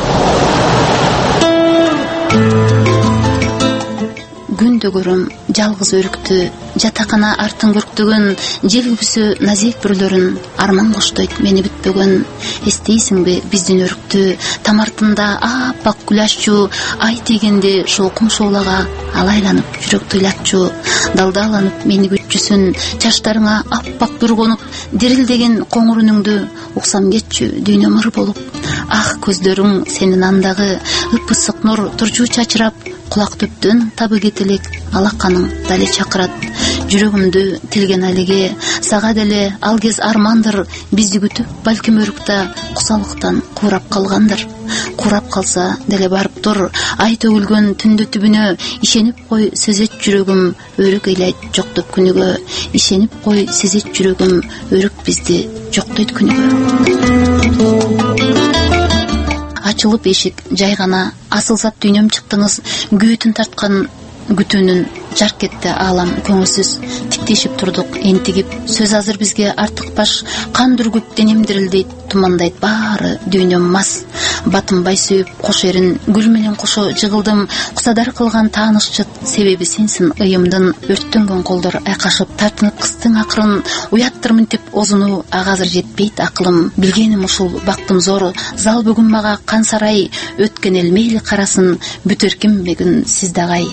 Күндө көрөм жалгыз өрүктү, жатакана артын көрктөгөн, желгүсү назик бүрлөрүн арман коштойт мени бүтпөгөн. Эстейсиңби биздин өрүктү, тамартында аппак гүл аччу, ай тийгенде ошол кумшоолага ал айланып жүрөктү ыйлатчу. Далдааланып мени күтчүсүн, чачтарыңа аппак бүр конуп, дирилдеген коңур үнүңдү уксам кетчү дүйнөм ыр болуп. Ак көздөрүң сенин андагы, ыпысык нур турчу чачырап, кулак төптөн табы кетелек, алаканың дале чакырат. Жүрөгүмдү тилген алиге, сага деле ал кез армандыр, бизди күтүп балким өрүктө кусалыктан куурап калгандыр. Куурап калса деле барып тур, ай төгүлгөн түндө түбүнө, ишенип кой сезет жүрөгүм, өрүк ыйлайт жоктоп күнүгө. Ишенип кой сезет жүрөгүм, өрүк бизди жоктойт күнүгө. Ачылып эшик, жай гана асылсат дүйнөм чыктыңыз, күйөтүн тарткан күтүүнүн жарк кетти аалам көңүлсүз. Тиктешип турдук энтигип, сөз азыр бизге артык баш, кан дүргүп денем дирилдейт, тумандайт баары дүйнөм мас. батынбай сүйүп кош эрин гүл менен кошо жыгылдым. Кусадар кылган тааныш жыт себеби сенсин ыйымдын. Өрттөнгөн колдор айкашып тартынып кыстың акырын. Уяттырмын деп озуну ага азыр жетпейт акылым. Билгеним ушул бактым зор. Зал бүгүн мага кан сарай. Өткөн эл мейли карасын. Бүтөрким бүгүн сиз дагай.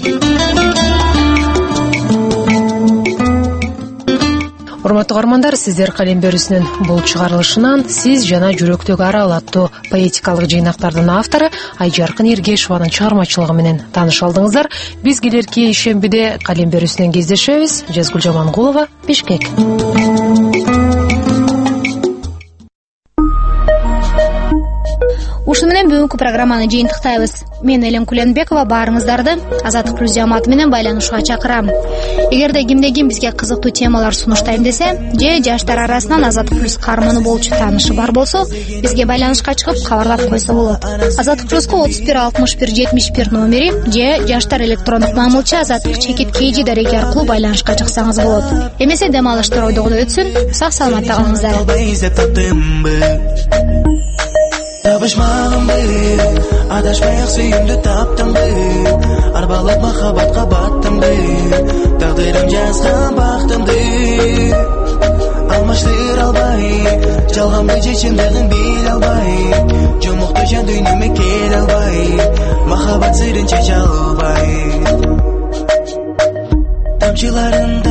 Урматтуу угармандар, сиздер калем берүүсүнүн бул чыгарылышынан сиз жана жүрөктөгү арал аттуу поэтикалык жыйнактардын автору Айжаркын Эргешованын чыгармачылыгы менен тааныша алдыңыздар. Биз келерки ишембиде калем берүүсүнөн кездешебиз. Жезгүл Жамангулова, Бишкек. Ушуну менен бүгүнкү программаны жыйынтыктайбыз. Мен Элен Куленбекова баарыңыздарды Азаттык плюс жамааты менен байланышууга чакырам. Эгерде кимде ким бизге кызыктуу темалар сунуштайм десе, же жаштар арасынан Азаттык плюс каарманы болчу таанышы бар болсо, бизге байланышка чыгып кабарлап койсо болот. Азаттык плюска отуз бир алтымыш бир жетимиш бир номери же жаштар электрондук маамылчы азаттык чекит kg дареги аркылуу байланышка чыксаңыз болот. Эмесе дем алыштар ойдогуна өтсүн. Сак саламатта калыңыздар. Табышмағым бе, адашпай-ақ сүйімді таптым бе, арбалып махаббатқа баттым бе, тағдырым жазған бақтымды. Алмаштыр албай, жалғамды шешімдігін бел албай, жұмықты жан дүйнеме кел албай, махаббат сырын шеше албай. Тамшыларында